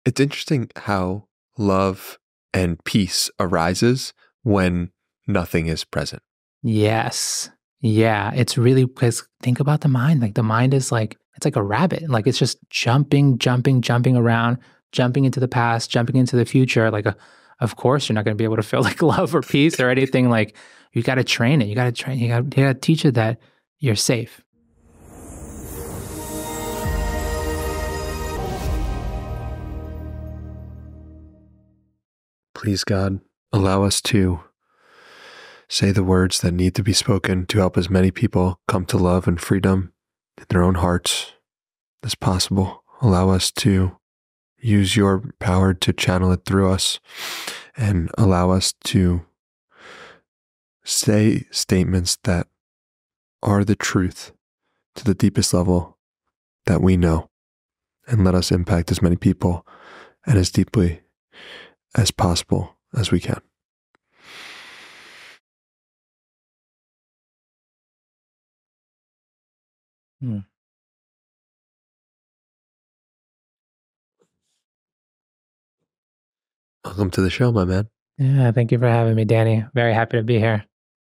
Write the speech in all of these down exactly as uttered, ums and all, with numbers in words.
It's interesting how love and peace arises when nothing is present. Yes. Yeah. It's really because think about the mind. Like the mind is like, it's like a rabbit. Like it's just jumping, jumping, jumping around, jumping into the past, jumping into the future. Like, a, of course, you're not going to be able to feel like love or peace or anything. Like you got to train it. You got to train, you got you to teach it that you're safe. Please, God, allow us to say the words that need to be spoken to help as many people come to love and freedom in their own hearts as possible. Allow us to use your power to channel it through us and allow us to say statements that are the truth to the deepest level that we know, and let us impact as many people and as deeply as possible as we can. Hmm. Welcome to the show, my man. Yeah, thank you for having me, Danny. Very happy to be here.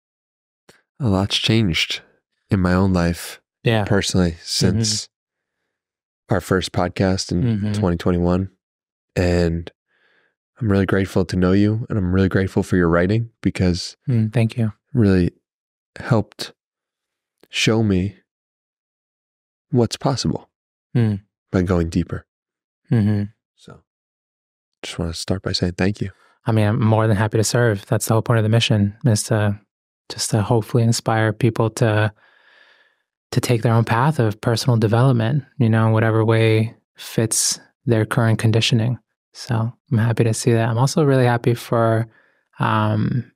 A lot's changed in my own life, Yeah, personally, since mm-hmm. our first podcast in mm-hmm. twenty twenty-one. And I'm really grateful to know you, and I'm really grateful for your writing because mm, thank you. Really helped show me what's possible mm. by going deeper. Mm-hmm. So just want to start by saying thank you. I mean, I'm more than happy to serve. That's the whole point of the mission, is to just to hopefully inspire people to to take their own path of personal development, you know, in whatever way fits their current conditioning. So I'm happy to see that. I'm also really happy for, um,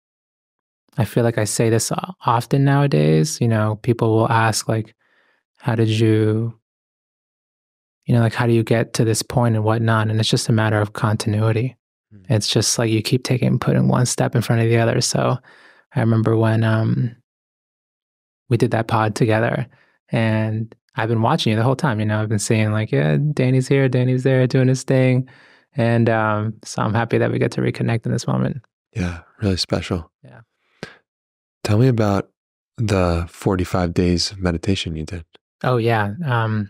I feel like I say this often nowadays, you know, people will ask like, how did you, you know, like, how do you get to this point and whatnot? And it's just a matter of continuity. Mm-hmm. It's just like you keep taking, putting one step in front of the other. So I remember when um, we did that pod together, and I've been watching you the whole time. You know, I've been seeing like, yeah, Danny's here, Danny's there doing his thing. And um, so I'm happy that we get to reconnect in this moment. Yeah, really special. Yeah. Tell me about the forty-five days of meditation you did. Oh, yeah. Um,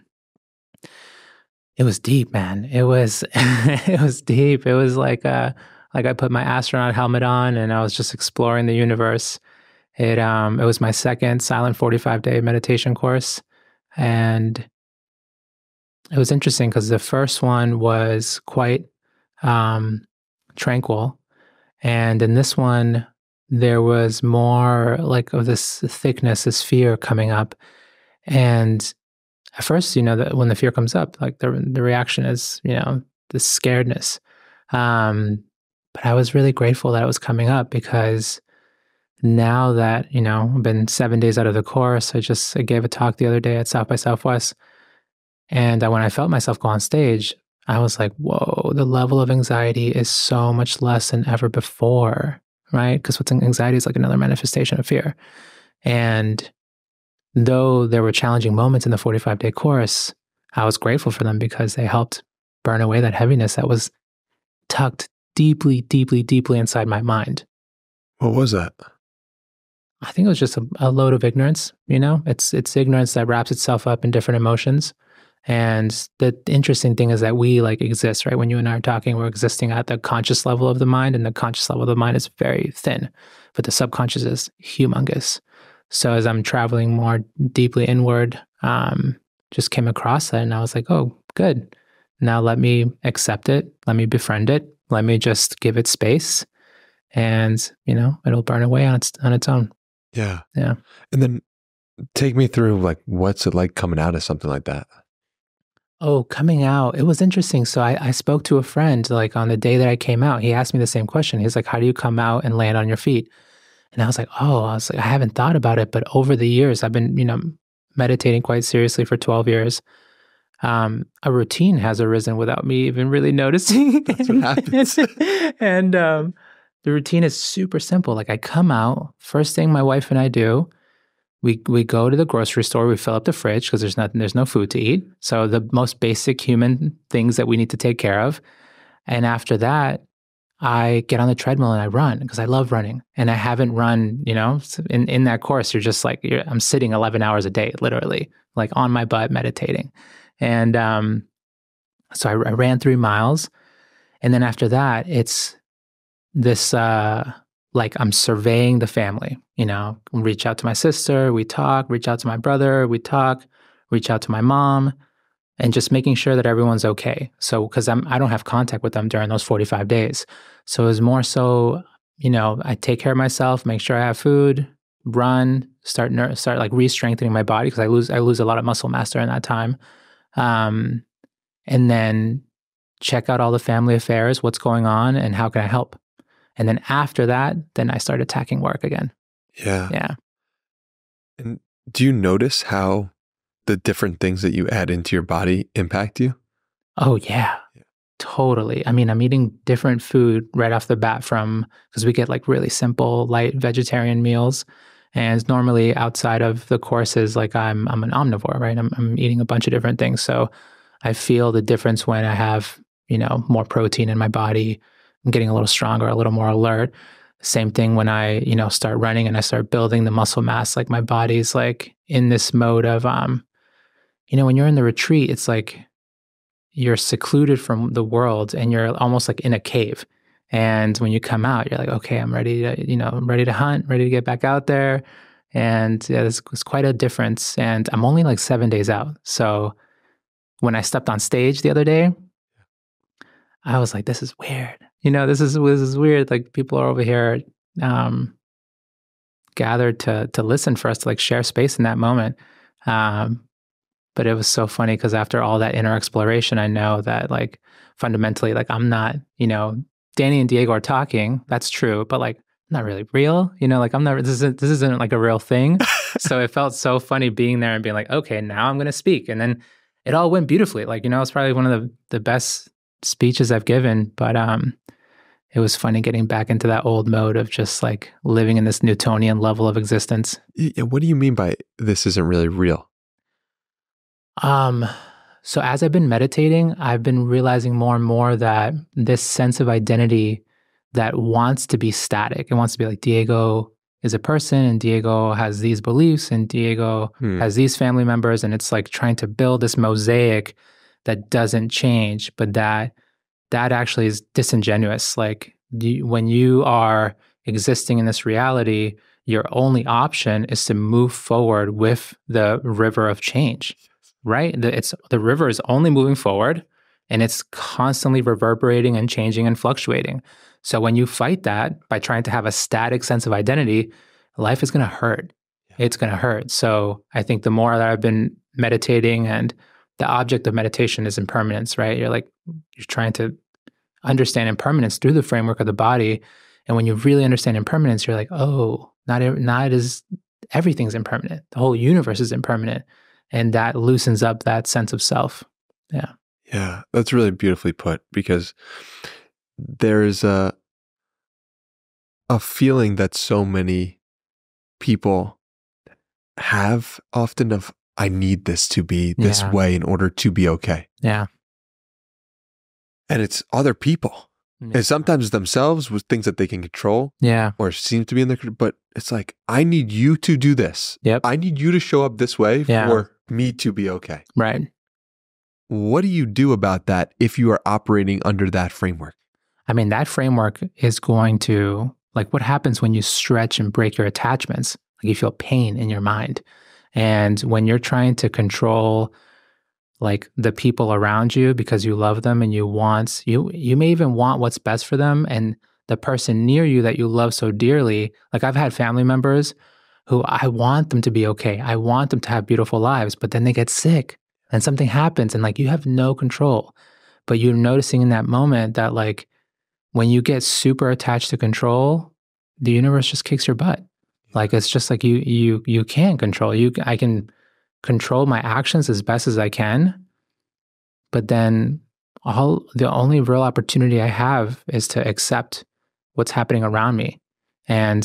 it was deep, man. It was, it was deep. It was like, uh, like I put my astronaut helmet on and I was just exploring the universe. It, um, it was my second silent forty-five day meditation course. And it was interesting because the first one was quite um, tranquil. And in this one, there was more like of this thickness, this fear coming up. And at first, you know, the, when the fear comes up, like the the reaction is, you know, this scaredness. Um, but I was really grateful that it was coming up, because now that, you know, I've been seven days out of the course, I just I gave a talk the other day at South by Southwest. And when I felt myself go on stage, I was like, whoa, the level of anxiety is so much less than ever before, right? Because what's anxiety is like another manifestation of fear. And though there were challenging moments in the forty-five day course, I was grateful for them because they helped burn away that heaviness that was tucked deeply, deeply, deeply inside my mind. What was that? I think it was just a, a load of ignorance. You know, it's it's ignorance that wraps itself up in different emotions. And the interesting thing is that we like exist, right? When you and I are talking, we're existing at the conscious level of the mind, and the conscious level of the mind is very thin, but the subconscious is humongous. So as I'm traveling more deeply inward, um, just came across that, and I was like, oh, good. Now let me accept it. Let me befriend it. Let me just give it space, and, you know, it'll burn away on its, on its own. Yeah. Yeah. And then take me through, like, what's it like coming out of something like that? Oh, coming out, it was interesting. So I, I spoke to a friend, like on the day that I came out. He asked me the same question. He's like, how do you come out and land on your feet? And I was like, oh, I was like, I haven't thought about it. But over the years, I've been, you know, meditating quite seriously for twelve years. Um, a routine has arisen without me even really noticing. That's what happens. And um, the routine is super simple. Like I come out, first thing my wife and I do, we we go to the grocery store, we fill up the fridge because there's nothing, there's no food to eat. So the most basic human things that we need to take care of. And after that, I get on the treadmill and I run because I love running. And I haven't run, you know, in, in that course, you're just like, you're, I'm sitting eleven hours a day, literally, like on my butt meditating. And um, so I, I ran three miles. And then after that, it's this, uh, like I'm surveying the family, you know, reach out to my sister, we talk, reach out to my brother, we talk, reach out to my mom, and just making sure that everyone's okay. So, because I'm, I don't have contact with them during those forty-five days. So it was more so, you know, I take care of myself, make sure I have food, run, start, ner- start like re-strengthening my body because I lose, I lose a lot of muscle mass during that time. Um, and then check out all the family affairs, what's going on and how can I help? And then after that, then I start attacking work again. Yeah. Yeah. And do you notice how the different things that you add into your body impact you? Oh, yeah. yeah. Totally. I mean, I'm eating different food right off the bat from, because we get like really simple, light vegetarian meals. And normally outside of the courses, like I'm I'm an omnivore, right? I'm I'm eating a bunch of different things. So I feel the difference when I have, you know, more protein in my body. I'm getting a little stronger, a little more alert. Same thing when I, you know, start running and I start building the muscle mass, like my body's like in this mode of, um, you know, when you're in the retreat, it's like you're secluded from the world and you're almost like in a cave. And when you come out, you're like, okay, I'm ready to, you know, I'm ready to hunt, ready to get back out there. And yeah, it's, it's quite a difference. And I'm only like seven days out. So when I stepped on stage the other day, I was like, this is weird. You know, this is this is weird. Like people are over here um, gathered to to listen for us to like share space in that moment. Um, but it was so funny because after all that inner exploration, I know that like fundamentally, like I'm not, you know, Danny and Diego are talking. That's true, but like I'm not really real. You know, like I'm not. This isn't this isn't like a real thing. So it felt so funny being there and being like, okay, now I'm going to speak, and then it all went beautifully. Like you know, it's probably one of the the best speeches I've given, but um, it was funny getting back into that old mode of just like living in this Newtonian level of existence. What do you mean by this isn't really real? Um, so as I've been meditating, I've been realizing more and more that this sense of identity that wants to be static, it wants to be like Diego is a person and Diego has these beliefs and Diego hmm. has these family members, and it's like trying to build this mosaic that doesn't change, but that that actually is disingenuous. Like you, when you are existing in this reality, your only option is to move forward with the river of change, right? The, it's the river is only moving forward, and it's constantly reverberating and changing and fluctuating. So when you fight that by trying to have a static sense of identity, life is going to hurt. Yeah. It's going to hurt. So I think the more that I've been meditating, and the object of meditation is impermanence, right? You're like, you're trying to understand impermanence through the framework of the body. And when you really understand impermanence, you're like, oh, not, not as everything's impermanent. The whole universe is impermanent. And that loosens up that sense of self. Yeah. Yeah. That's really beautifully put, because there's a, a feeling that so many people have often of, I need this to be this yeah. way in order to be okay. Yeah. And it's other people. Yeah. And sometimes themselves with things that they can control. Yeah. Or seem to be in their, but it's like, I need you to do this. Yep. I need you to show up this way yeah. for me to be okay. Right. What do you do about that if you are operating under that framework? I mean, that framework is going to, like, what happens when you stretch and break your attachments? Like you feel pain in your mind. And when you're trying to control like the people around you because you love them and you want, you you may even want what's best for them, and the person near you that you love so dearly, like I've had family members who I want them to be okay. I want them to have beautiful lives, but then they get sick and something happens and like you have no control. But you're noticing in that moment that like when you get super attached to control, the universe just kicks your butt. Like it's just like you you you can't control. You I can control my actions as best as I can, but then all the only real opportunity I have is to accept what's happening around me. And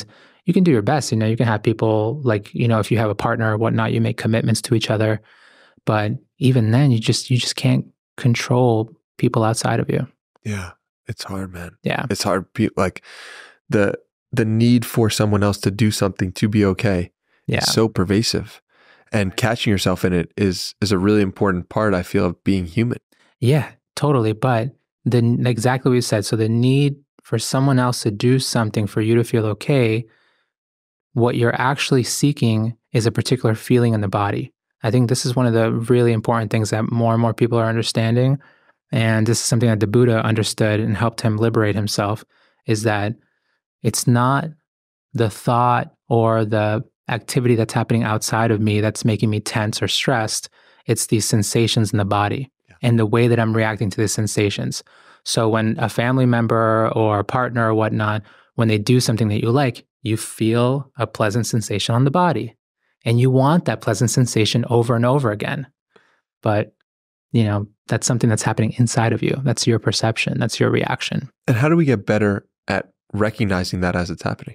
you can do your best. You know, you can have people like, you know, if you have a partner or whatnot, you make commitments to each other. But even then, you just you just can't control people outside of you. Yeah, it's hard, man. Yeah, it's hard. Pe- Like the the need for someone else to do something to be okay yeah, is so pervasive, and catching yourself in it is is a really important part, I feel, of being human. yeah, totally. But then exactly what you said. So the need for someone else to do something for you to feel okay, what you're actually seeking is a particular feeling in the body. I think this is one of the really important things that more and more people are understanding. And this is something that the Buddha understood and helped him liberate himself, is that it's not the thought or the activity that's happening outside of me that's making me tense or stressed. It's these sensations in the body yeah. and the way that I'm reacting to these sensations. So when a family member or a partner or whatnot, when they do something that you like, you feel a pleasant sensation on the body. And you want that pleasant sensation over and over again. But, you know, that's something that's happening inside of you. That's your perception. That's your reaction. And how do we get better at recognizing that as it's happening?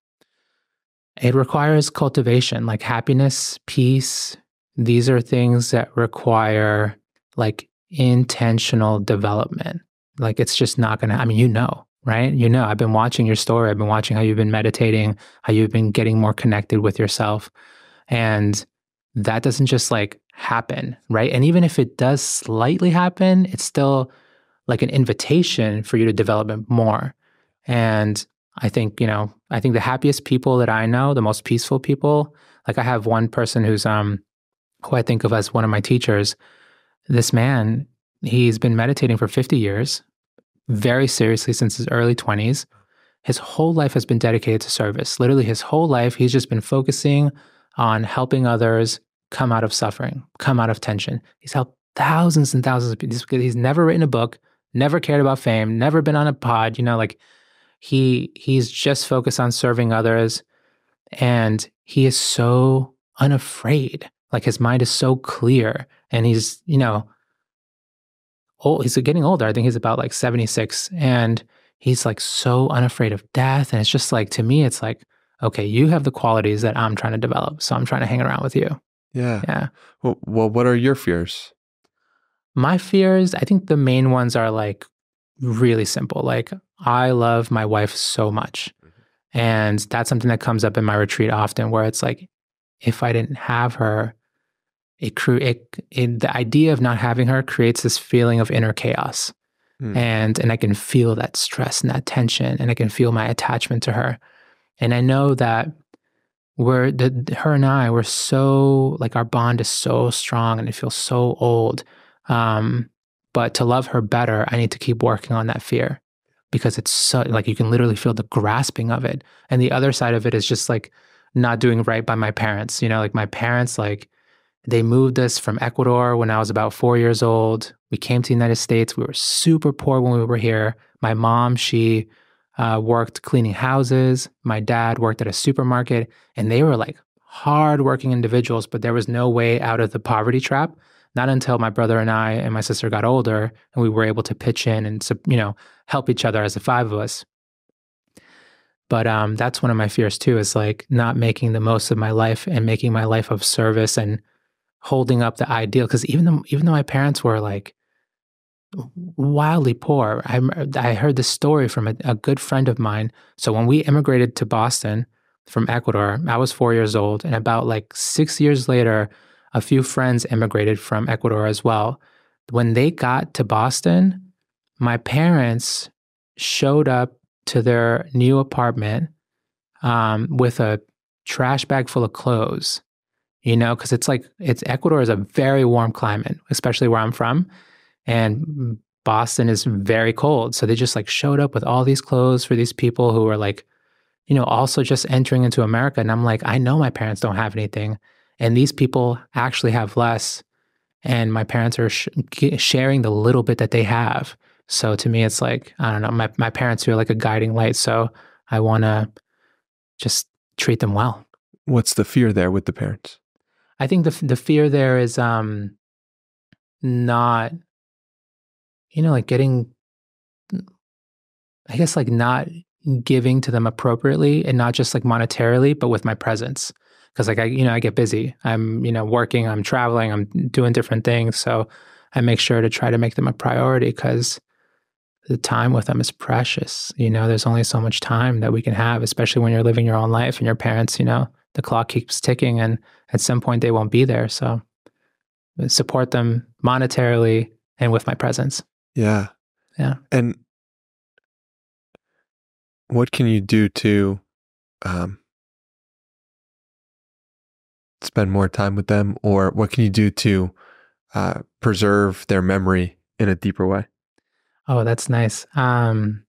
It requires cultivation, like happiness, peace. These are things that require like intentional development. Like it's just not going to, I mean, you know, right? You know, I've been watching your story. I've been watching how you've been meditating, how you've been getting more connected with yourself. And that doesn't just like happen, right? And even if it does slightly happen, it's still like an invitation for you to develop it more. And I think, you know, I think the happiest people that I know, the most peaceful people, like I have one person who's, um, who I think of as one of my teachers. This man, he's been meditating for fifty years, very seriously since his early twenties. His whole life has been dedicated to service. Literally his whole life, he's just been focusing on helping others come out of suffering, come out of tension. He's helped thousands and thousands of people. He's never written a book, never cared about fame, never been on a pod, you know, like he he's just focused on serving others. And he is so unafraid. Like his mind is so clear. And he's, you know, old, he's getting older. I think he's about like seventy-six. And he's like so unafraid of death. And it's just like, to me, it's like, okay, you have the qualities that I'm trying to develop. So I'm trying to hang around with you. Yeah. Yeah. Well, well, what are your fears? My fears, I think the main ones are like really simple. Like I love my wife so much. Mm-hmm. And that's something that comes up in my retreat often, where it's like, if I didn't have her, it, cre- it, it the idea of not having her creates this feeling of inner chaos. Mm. And, and I can feel that stress and that tension, and I can feel my attachment to her. And I know that we're, the, her and I, we're so, like our bond is so strong and it feels so old. Um, but to love her better, I need to keep working on that fear, because it's so, like you can literally feel the grasping of it. And the other side of it is just like not doing right by my parents. You know, like my parents, like they moved us from Ecuador when I was about four years old. We came to the United States. We were super poor when we were here. My mom, she uh, worked cleaning houses. My dad worked at a supermarket, and they were like hardworking individuals, but there was no way out of the poverty trap. Not until my brother and I and my sister got older, and we were able to pitch in and, you know, help each other as the five of us. But um, that's one of my fears too, is like not making the most of my life and making my life of service and holding up the ideal. Because even though even though my parents were like wildly poor, I I heard this story from a, a good friend of mine. So when we immigrated to Boston from Ecuador, I was four years old, and about like six years later, a few friends immigrated from Ecuador as well. When they got to Boston, my parents showed up to their new apartment um, with a trash bag full of clothes, you know, because it's like, it's Ecuador is a very warm climate, especially where I'm from. And Boston is very cold. So they just like showed up with all these clothes for these people who were like, you know, also just entering into America. And I'm like, I know my parents don't have anything. And these people actually have less. And my parents are sh- sharing the little bit that they have. So to me, it's like, I don't know, my, my parents feel like a guiding light. So I want to just treat them well. What's the fear there with the parents? I think the the fear there is um, not, you know, like getting, I guess like not giving to them appropriately and not just like monetarily, but with my presence. Because like I, you know, I get busy. I'm, you know, working, I'm traveling, I'm doing different things. So I make sure to try to make them a priority because the time with them is precious. You know, there's only so much time that we can have, especially when you're living your own life and your parents, you know, the clock keeps ticking and at some point they won't be there. So support them monetarily and with my presence. Yeah. Yeah. And what can you do to um, spend more time with them, or what can you do to uh, preserve their memory in a deeper way? Oh, that's nice. Um,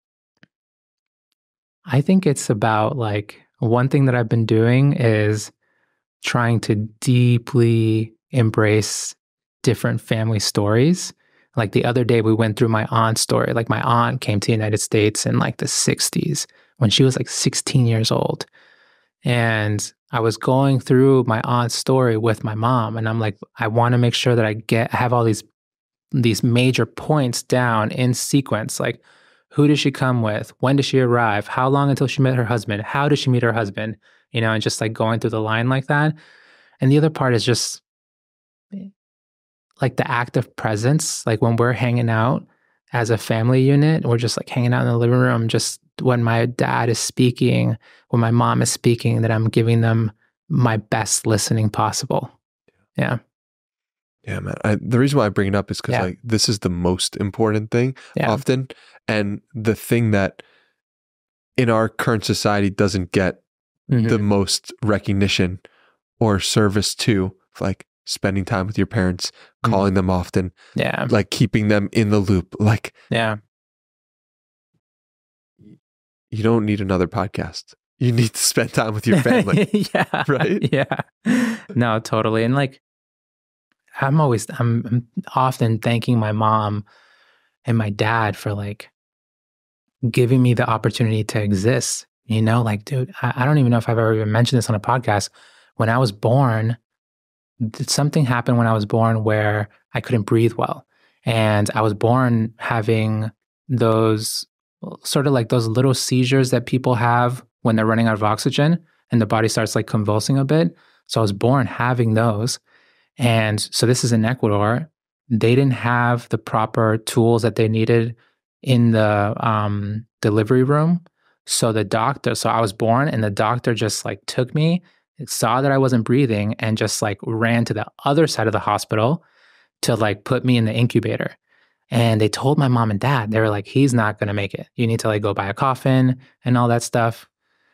I think it's about like one thing that I've been doing is trying to deeply embrace different family stories. Like the other day, we went through my aunt's story. Like my aunt came to the United States in like the sixties when she was like sixteen years old. And I was going through my aunt's story with my mom. And I'm like, I want to make sure that I get have all these these major points down in sequence. Like, who does she come with? When does she arrive? How long until she met her husband? How does she meet her husband? You know, and just like going through the line like that. And the other part is just like the act of presence, like when we're hanging out as a family unit, we're just like hanging out in the living room, just when my dad is speaking, when my mom is speaking, that I'm giving them my best listening possible. Yeah. Yeah, man. I, the reason why I bring it up is because Yeah. like this is the most important thing Yeah. often. And the thing that in our current society doesn't get Mhm. the most recognition or service to, like spending time with your parents, Mhm. calling them often, Yeah. like keeping them in the loop. Like Yeah. you don't need another podcast. You need to spend time with your family. Yeah. Right? Yeah. No, totally. And like, I'm always, I'm, I'm often thanking my mom and my dad for like giving me the opportunity to exist. You know, like, dude, I, I don't even know if I've ever even mentioned this on a podcast. When I was born, th- something happened when I was born where I couldn't breathe well. And I was born having those sort of like those little seizures that people have when they're running out of oxygen and the body starts like convulsing a bit. So I was born having those. And so this is in Ecuador. They didn't have the proper tools that they needed in the um, delivery room. So the doctor, so I was born and the doctor just like took me, saw that I wasn't breathing and just like ran to the other side of the hospital to like put me in the incubator. And they told my mom and dad, they were like, he's not going to make it. You need to like go buy a coffin and all that stuff.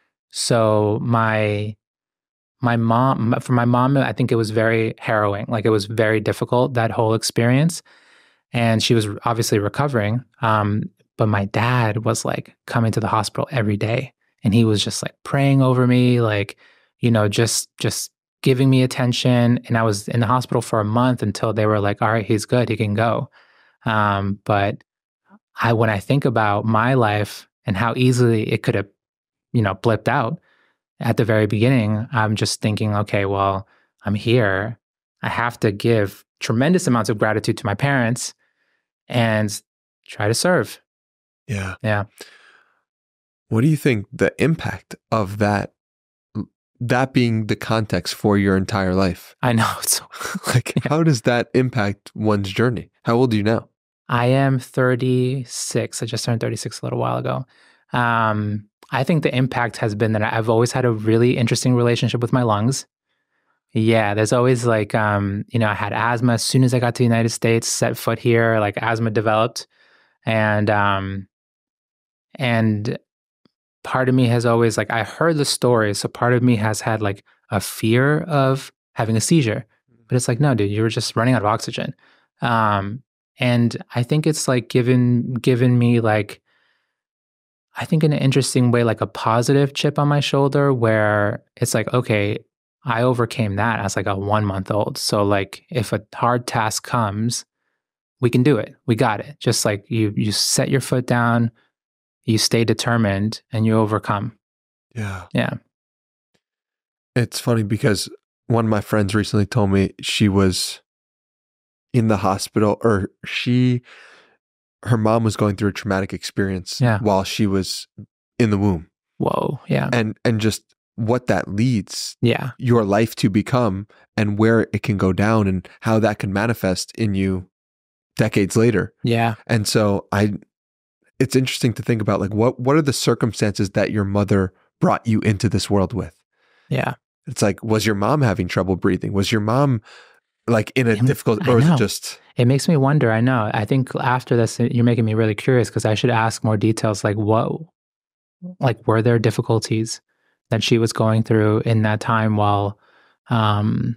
So my my mom, for my mom, I think it was very harrowing. Like it was very difficult, that whole experience. And she was obviously recovering. Um, but my dad was like coming to the hospital every day. And he was just like praying over me, like, you know, just just giving me attention. And I was in the hospital for a month until they were like, all right, he's good, he can go. Um, but I, when I think about my life and how easily it could have, you know, blipped out at the very beginning, I'm just thinking, okay, well, I'm here. I have to give tremendous amounts of gratitude to my parents and try to serve. Yeah. Yeah. What do you think the impact of that, that being the context for your entire life? I know. So, like, yeah. How does that impact one's journey? How old are you now? I am thirty-six. I just turned thirty-six a little while ago. Um, I think the impact has been that I've always had a really interesting relationship with my lungs. Yeah, there's always like, um, you know, I had asthma as soon as I got to the United States, set foot here, like asthma developed. And, um, and part of me has always like, I heard the story. So part of me has had like a fear of having a seizure, but it's like, no, dude, you were just running out of oxygen. Um, and I think it's like given, given me like, I think in an interesting way, like a positive chip on my shoulder where it's like, okay, I overcame that as like a one month old. So like if a hard task comes, we can do it. We got it. Just like you, you set your foot down, you stay determined and you overcome. Yeah. Yeah. It's funny because one of my friends recently told me she was in the hospital, or she, her mom was going through a traumatic experience Yeah. while she was in the womb. Whoa. Yeah. And and just what that leads Yeah. your life to become and where it can go down and how that can manifest in you decades later. Yeah. And so I it's interesting to think about like what what are the circumstances that your mother brought you into this world with? Yeah. It's like, was your mom having trouble breathing? Was your mom like in a It- difficult, I or was know. it just, It makes me wonder. I know. I think after this, you're making me really curious because I should ask more details. Like what, like were there difficulties that she was going through in that time while, um,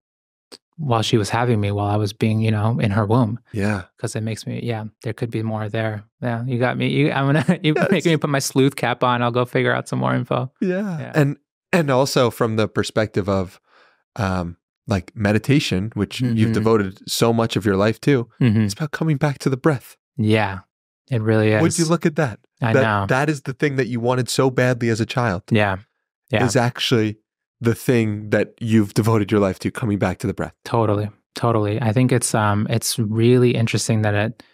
while she was having me, while I was being, you know, in her womb? yeah. Because it makes me, yeah, there could be more there. Yeah, you got me. You, I'm gonna, you Yes. making me put my sleuth cap on. I'll go figure out some more info. Yeah. Yeah. And, and also from the perspective of, um, like meditation, which you've Mhm. devoted so much of your life to, Mhm. it's about coming back to the breath. Yeah, it really is. Would you look at that? I that, know. That is the thing that you wanted so badly as a child. Yeah, yeah, Is actually the thing that you've devoted your life to, coming back to the breath. totally, totally. I think it's um, it's really interesting that it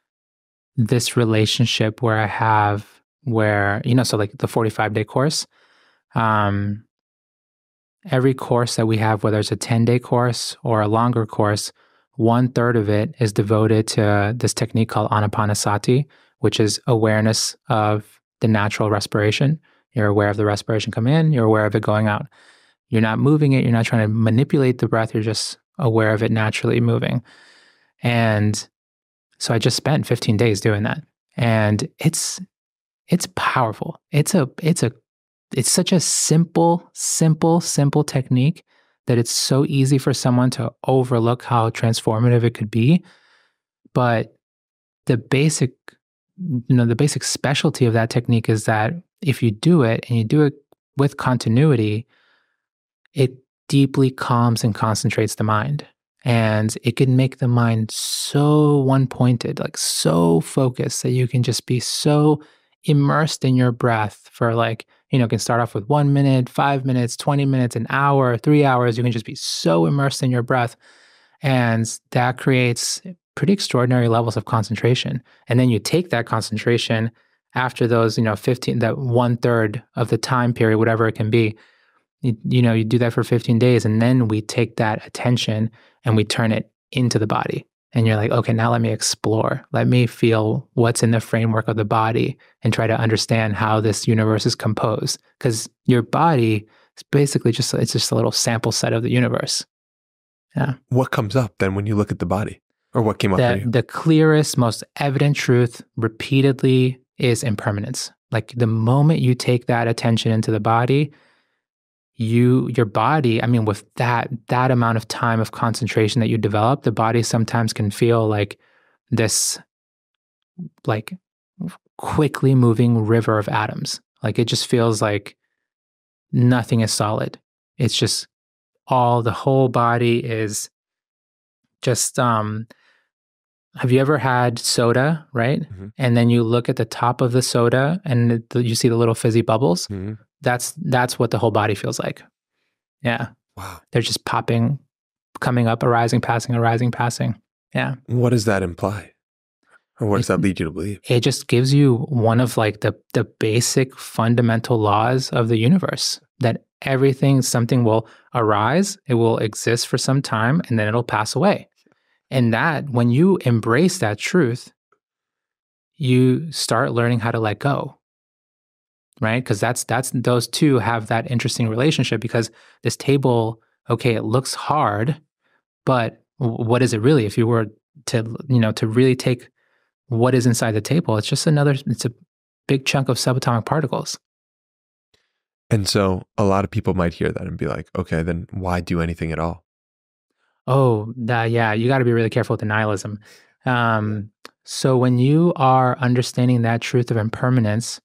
this relationship where I have where you know, so like the forty-five day course, um, every course that we have, whether it's a ten day course or a longer course, one third of it is devoted to this technique called Anapanasati, which is awareness of the natural respiration. You're aware of the respiration come in, you're aware of it going out. You're not moving it, you're not trying to manipulate the breath, you're just aware of it naturally moving. And so I just spent fifteen days doing that. And it's it's powerful. It's a it's a it's such a simple, simple, simple technique that it's so easy for someone to overlook how transformative it could be. But the basic, you know, the basic specialty of that technique is that if you do it and you do it with continuity, it deeply calms and concentrates the mind. And it can make the mind so one-pointed, like so focused that you can just be so immersed in your breath for like, you know, it can start off with one minute, five minutes, twenty minutes, an hour, three hours. You can just be so immersed in your breath. And that creates pretty extraordinary levels of concentration. And then you take that concentration after those, you know, fifteen, that one third of the time period, whatever it can be, you, you know, you do that for fifteen days. And then we take that attention and we turn it into the body. And you're like, okay, now let me explore. Let me feel what's in the framework of the body and try to understand how this universe is composed. Because your body is basically just, it's just a little sample set of the universe. Yeah. What comes up then when you look at the body? Or what came up for The, you? the clearest, most evident truth repeatedly is impermanence. Like the moment you take that attention into the body, you, your body, I mean, with that, that amount of time of concentration that you develop, the body sometimes can feel like this, like quickly moving river of atoms. Like it just feels like nothing is solid. It's just all, the whole body is just, um, have you ever had soda, right? Mhm. And then you look at the top of the soda and it, you see the little fizzy bubbles? Mm-hmm. That's that's what the whole body feels like. Yeah. Wow. They're just popping, coming up, arising, passing, arising, passing. Yeah. What does that imply? Or what does that lead you to believe? It just gives you one of like the the basic fundamental laws of the universe, that everything, something will arise, it will exist for some time, and then it'll pass away. And that, when you embrace that truth, you start learning how to let go. Right? Because that's that's those two have that interesting relationship, because this table, okay, it looks hard, but what is it really? If you were to, you know, to really take what is inside the table, it's just another, it's a big chunk of subatomic particles. And so a lot of people might hear that and be like, okay, then why do anything at all? Oh, that, yeah, you got to be really careful with the nihilism. Um, so when you are understanding that truth of impermanence,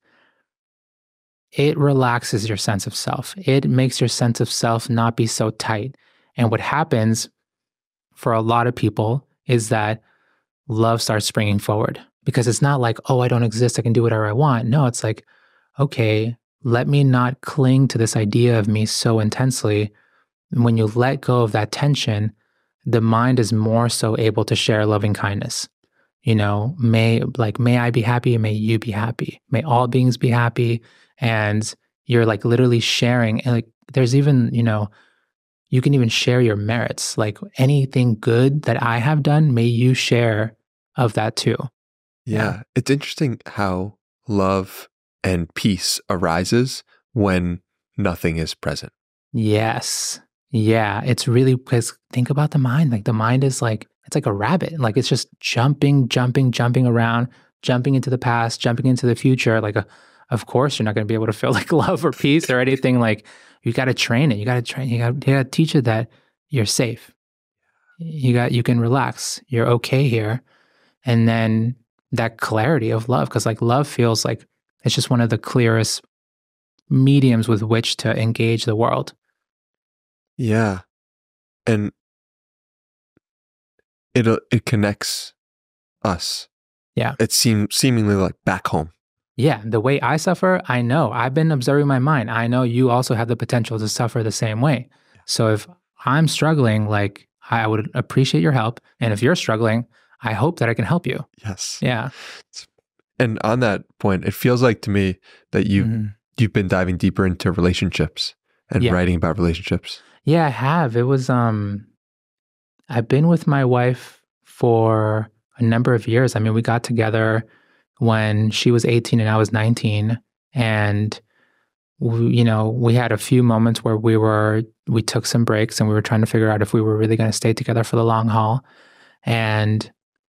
it relaxes your sense of self. It makes your sense of self not be so tight. And what happens for a lot of people is that love starts springing forward, because it's not like, oh, I don't exist, I can do whatever I want. No, it's like, okay, let me not cling to this idea of me so intensely. When you let go of that tension, the mind is more so able to share loving kindness. You know, may like may I be happy, and may you be happy, may all beings be happy, and you're like literally sharing. And like, there's even you know, you can even share your merits. Like anything good that I have done, may you share of that too. Yeah. Yeah. It's interesting how love and peace arises when nothing is present. Yes. Yeah. It's really because think about the mind. Like the mind is like, it's like a rabbit. Like it's just jumping, jumping, jumping around, jumping into the past, jumping into the future. Like, a, of course, you're not going to be able to feel like love or peace or anything. Like you got to train it. You got to train, you got to teach it that you're safe. You got, you can relax. You're okay here. And then that clarity of love, because like love feels like it's just one of the clearest mediums with which to engage the world. Yeah. And it it connects us. Yeah. It seems seemingly like back home. Yeah. The way I suffer, I know. I've been observing my mind. I know you also have the potential to suffer the same way. So if I'm struggling, like I would appreciate your help. And if you're struggling, I hope that I can help you. Yes. Yeah. And on that point, it feels like to me that you've Mm-hmm. you've been diving deeper into relationships and Yeah. writing about relationships. Yeah, I have. It was um I've been with my wife for a number of years. I mean, we got together when she was eighteen and I was nineteen, and we, you know, we had a few moments where we were we took some breaks and we were trying to figure out if we were really going to stay together for the long haul. And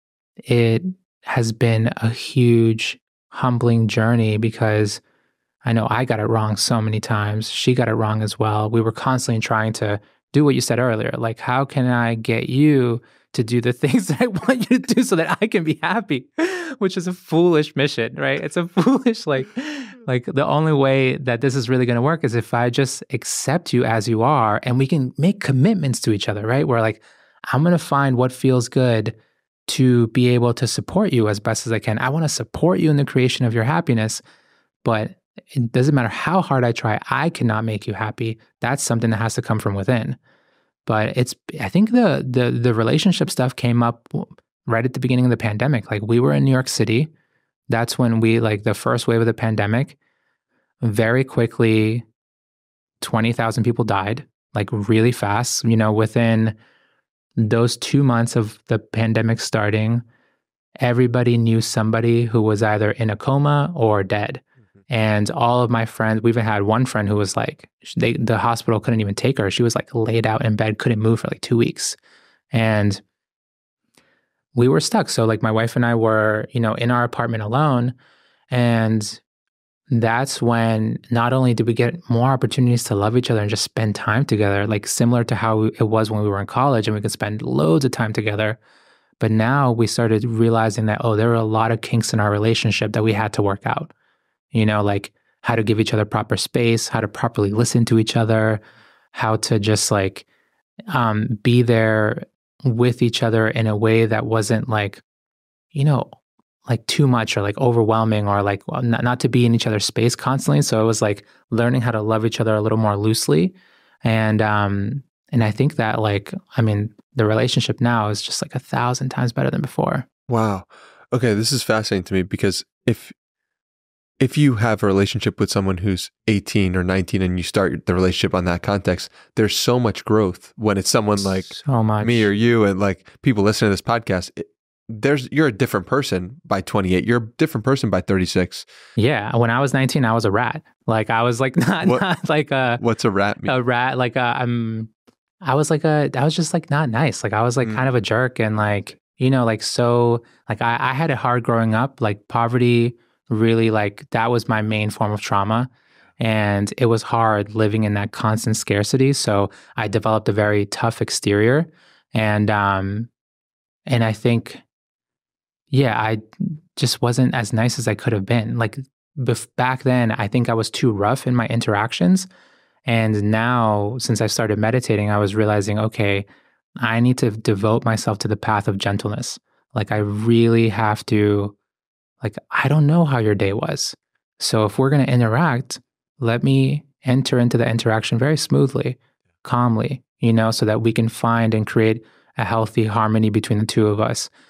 it has been a huge humbling journey because I know I got it wrong so many times. She got it wrong as well. We were constantly trying to do what you said earlier. Like, how can I get you to do the things that I want you to do so that I can be happy? Which is a foolish mission, right? It's a foolish, like, like the only way that this is really going to work is if I just accept you as you are and we can make commitments to each other, right? Where like, I'm going to find what feels good to be able to support you as best as I can. I want to support you in the creation of your happiness, but it doesn't matter how hard I try, I cannot make you happy. That's something that has to come from within. But it's, I think the the the relationship stuff came up right at the beginning of the pandemic. Like we were in New York City. That's when we, like the first wave of the pandemic, very quickly, twenty thousand people died, like really fast. You know, within those two months of the pandemic starting, everybody knew somebody who was either in a coma or dead. And all of my friends, we even had one friend who was like, they, the hospital couldn't even take her. She was like laid out in bed, couldn't move for like two weeks. And we were stuck. So like my wife and I were, you know, in our apartment alone. And that's when not only did we get more opportunities to love each other and just spend time together, like similar to how it was when we were in college and we could spend loads of time together. But now we started realizing that, oh, there were a lot of kinks in our relationship that we had to work out. You know, like how to give each other proper space, how to properly listen to each other, how to just like um, be there with each other in a way that wasn't like, you know, like too much or like overwhelming or like well, not, not to be in each other's space constantly. So it was like learning how to love each other a little more loosely. And, um, and I think that like, I mean, the relationship now is just like a thousand times better than before. Wow. Okay. This is fascinating to me because if, if you have a relationship with someone who's eighteen or nineteen and you start the relationship on that context, there's so much growth when it's someone like so much. me or you and like people listening to this podcast. It, there's you're a different person by twenty-eight. You're a different person by thirty-six. Yeah. When I was nineteen, I was a rat. Like I was like not, What, not like a what's a rat mean? a rat. Like a, I'm, I was like a, I was just like not nice. Like I was like mm. kind of a jerk and like, you know, like so like I, I had it hard growing up, like poverty. Really, like that was my main form of trauma. And it was hard living in that constant scarcity. So I developed a very tough exterior. And um, and I think, yeah, I just wasn't as nice as I could have been. Like bef- back then, I think I was too rough in my interactions. And now, since I started meditating, I was realizing, okay, I need to devote myself to the path of gentleness. Like I really have to Like, I don't know how your day was. So if we're going to interact, let me enter into the interaction very smoothly, calmly, you know, so that we can find and create a healthy harmony between the two of us.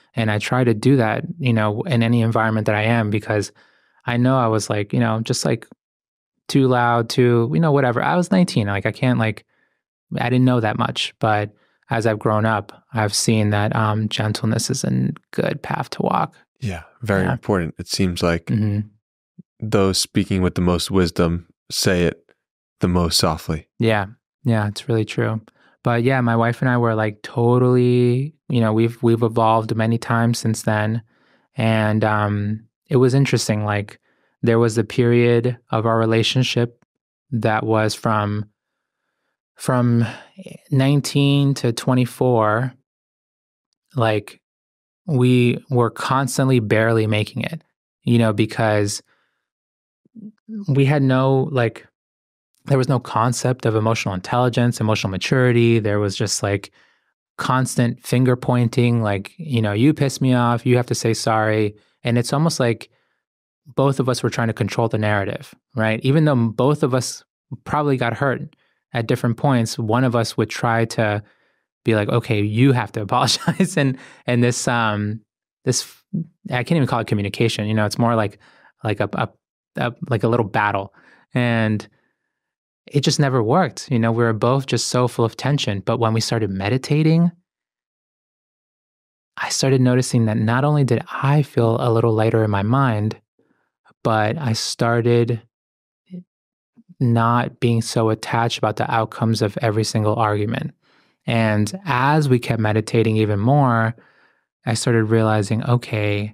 And I try to do that, you know, in any environment that I am, because I know I was like, you know, just like too loud, too, you know, whatever. I was nineteen. Like I can't like, I didn't know that much. But as I've grown up, I've seen that um, gentleness is a good path to walk. Yeah, very Yeah. important. It seems like Mm-hmm. those speaking with the most wisdom say it the most softly. Yeah. Yeah, it's really true. But yeah, my wife and I were like totally, you know, we've we've evolved many times since then. And um it was interesting. Like there was a period of our relationship that was from from nineteen to twenty-four, like we were constantly barely making it, you know, because we had no like there was no concept of emotional intelligence, emotional maturity. There was just like constant finger pointing, like, you know, you piss me off, you have to say sorry. And it's almost like both of us were trying to control the narrative, right? Even though both of us probably got hurt at different points, one of us would try to be like, okay, you have to apologize. and and this um this I can't even call it communication, you know, it's more like like a, a, a like a little battle. And it just never worked. You know, we were both just so full of tension. But when we started meditating, I started noticing that not only did I feel a little lighter in my mind, but I started not being so attached about the outcomes of every single argument. And as we kept meditating even more, I started realizing, okay,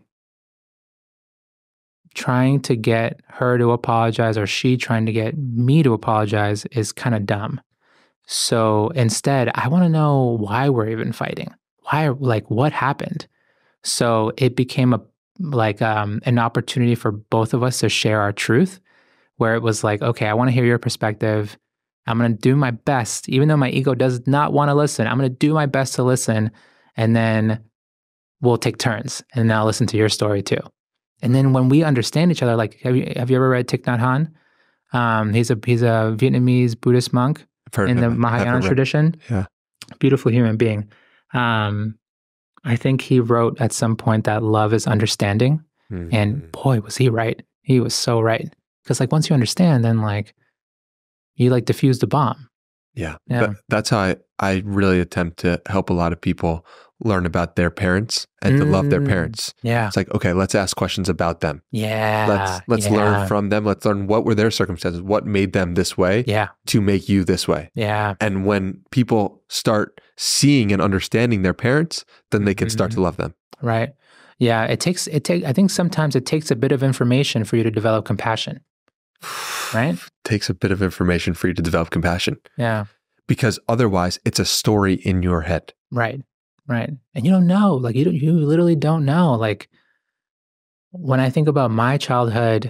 trying to get her to apologize or she trying to get me to apologize is kind of dumb. So instead, I want to know why we're even fighting. Why, like, what happened? So it became a like um, an opportunity for both of us to share our truth, where it was like, okay, I want to hear your perspective. I'm going to do my best, even though my ego does not want to listen. I'm going to do my best to listen, and then we'll take turns, and then I'll listen to your story too. And then when we understand each other, like, have you have you ever read Thich Nhat Hanh? Um, he's a he's a Vietnamese Buddhist monk in the Mahayana tradition. Yeah, beautiful human being. Um, I think he wrote at some point that love is understanding, mm-hmm. and boy, was he right. He was so right. Because like once you understand, then like you like diffuse the bomb. Yeah, yeah. That, that's how I I really attempt to help a lot of people learn about their parents and mm, to love their parents. Yeah. It's like, okay, let's ask questions about them. Yeah. Let's let's yeah. learn from them. Let's learn what were their circumstances, what made them this way yeah. to make you this way. Yeah. And when people start seeing and understanding their parents, then they can mm-hmm. start to love them. Right. Yeah. It takes, it take, I think sometimes it takes a bit of information for you to develop compassion. Right? It takes a bit of information for you to develop compassion. Yeah. Because otherwise it's a story in your head. Right. Right. And you don't know, like you don't, you literally don't know. Like when I think about my childhood,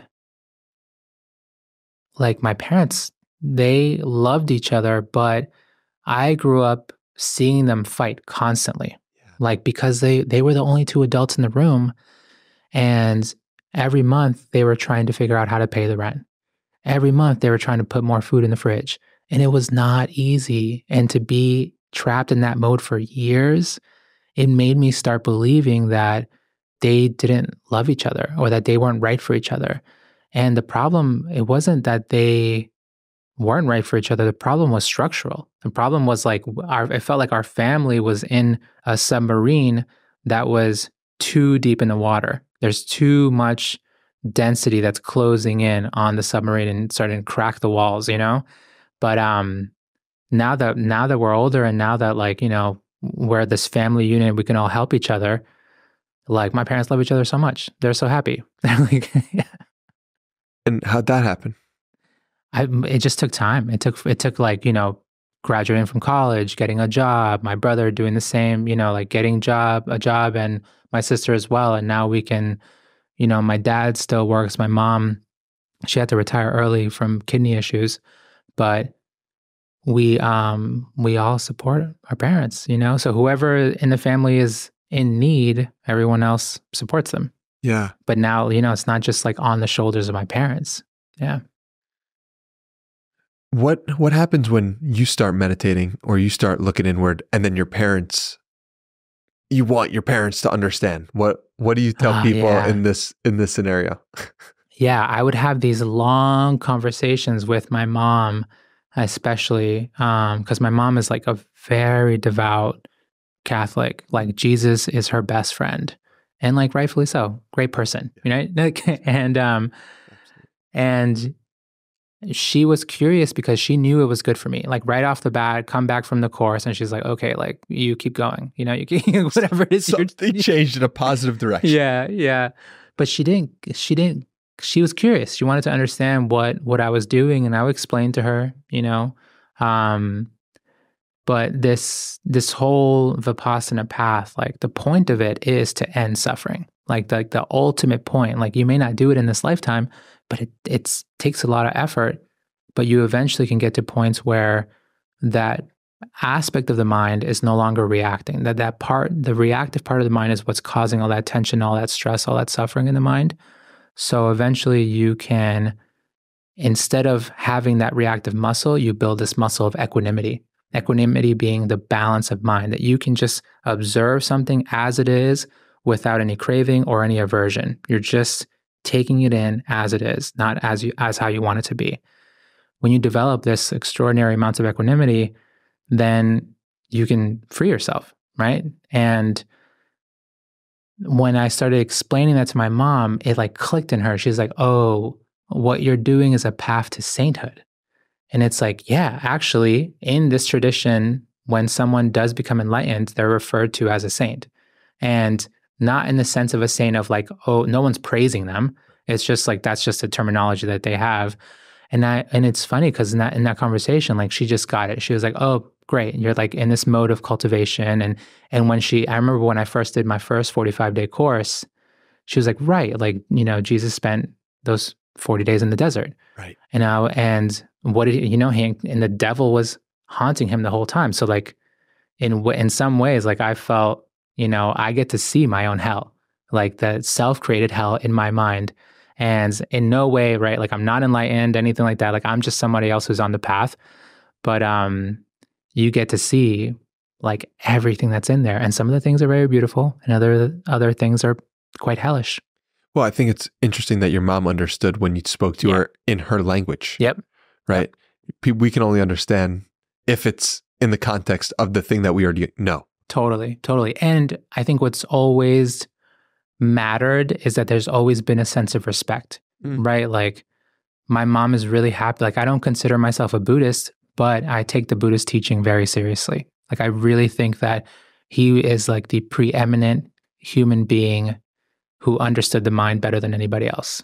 like my parents, they loved each other, but I grew up seeing them fight constantly. Yeah. Like because they, they were the only two adults in the room, and every month they were trying to figure out how to pay the rent. Every month they were trying to put more food in the fridge, and it was not easy. And to be trapped in that mode for years, it made me start believing that they didn't love each other or that they weren't right for each other. And the problem, it wasn't that they weren't right for each other. The problem was structural. The problem was like, our, it felt like our family was in a submarine that was too deep in the water. There's too much density that's closing in on the submarine and starting to crack the walls, you know? But um, now that now that we're older, and now that like, you know, we're this family unit, we can all help each other. Like my parents love each other so much. They're so happy. They're like, yeah. And how'd that happen? I, it just took time. It took, it took like, you know, graduating from college, getting a job, my brother doing the same, you know, like getting job, a job, and my sister as well. And now we can, you know, my dad still works. My mom, she had to retire early from kidney issues, but we um we all support our parents, you know? So whoever in the family is in need, everyone else supports them. Yeah. But now, you know, it's not just like on the shoulders of my parents. Yeah. What what happens when you start meditating or you start looking inward, and then your parents you want your parents to understand? What What do you tell Ah, people yeah. in this in this scenario? Yeah, I would have these long conversations with my mom, especially because my mom is like a very devout Catholic. Like Jesus is her best friend, and like rightfully so, great person, you know. Like, and um, and she was curious because she knew it was good for me. Like right off the bat, come back from the course, and she's like, "Okay, like you keep going, you know, you keep, whatever it is." You're, Something changed in a positive direction. yeah, yeah. But she didn't. She didn't. She was curious. She wanted to understand what what I was doing, and I would explain to her, you know. Um, but this this whole Vipassana path, like the point of it is to end suffering. Like the the ultimate point. Like you may not do it in this lifetime, but it it's takes a lot of effort. But you eventually can get to points where that aspect of the mind is no longer reacting. That that part, the reactive part of the mind, is what's causing all that tension, all that stress, all that suffering in the mind. So eventually you can, instead of having that reactive muscle, you build this muscle of equanimity. Equanimity being the balance of mind, that you can just observe something as it is without any craving or any aversion. You're just taking it in as it is, not as you as how you want it to be. When you develop this extraordinary amounts of equanimity, then you can free yourself, right? And when I started explaining that to my mom, it like clicked in her. She's like, "Oh, what you're doing is a path to sainthood." And it's like, yeah, actually, in this tradition, when someone does become enlightened, they're referred to as a saint. And not in the sense of a saint of like, oh, no one's praising them. It's just like, that's just a terminology that they have. And I, and it's funny because in that, in that conversation, like she just got it. She was like, "Oh, great. You're like in this mode of cultivation." And, and when she, I remember when I first did my first forty-five day course, she was like, "Right. Like, you know, Jesus spent those forty days in the desert." Right. And now, and what did he, you know, he, and the devil was haunting him the whole time. So like in, in some ways, like I felt, you know, I get to see my own hell, like the self-created hell in my mind. And in no way, right, like I'm not enlightened, anything like that. Like I'm just somebody else who's on the path. But um, you get to see like everything that's in there. And some of the things are very beautiful and other other things are quite hellish. Well, I think it's interesting that your mom understood when you spoke to Yeah. her in her language. Yep. Right? Yep. We can only understand if it's in the context of the thing that we already know. Totally, totally. And I think what's always mattered is that there's always been a sense of respect, mm. right? Like my mom is really happy. Like I don't consider myself a Buddhist, but I take the Buddhist teaching very seriously. Like I really think that he is like the preeminent human being who understood the mind better than anybody else.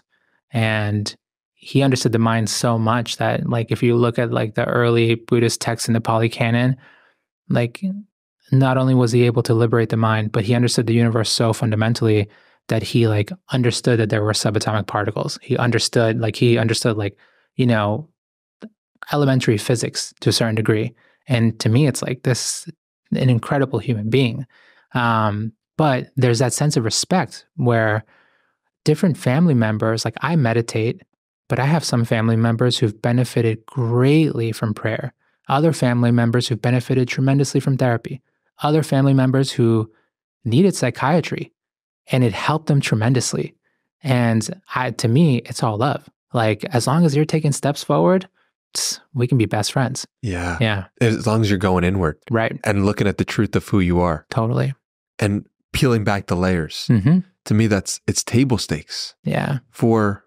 And he understood the mind so much that like if you look at like the early Buddhist texts in the Pali Canon, like not only was he able to liberate the mind, but he understood the universe so fundamentally that he like understood that there were subatomic particles. He understood, like he understood like, you know, elementary physics to a certain degree. And to me, it's like this, an incredible human being. Um, but there's that sense of respect where different family members, like I meditate, but I have some family members who've benefited greatly from prayer. Other family members who've benefited tremendously from therapy. Other family members who needed psychiatry and it helped them tremendously. And I, to me, it's all love. Like as long as you're taking steps forward, we can be best friends. Yeah. Yeah. As long as you're going inward. Right. And looking at the truth of who you are. Totally. And peeling back the layers. Mm-hmm. To me, that's, it's table stakes. Yeah. For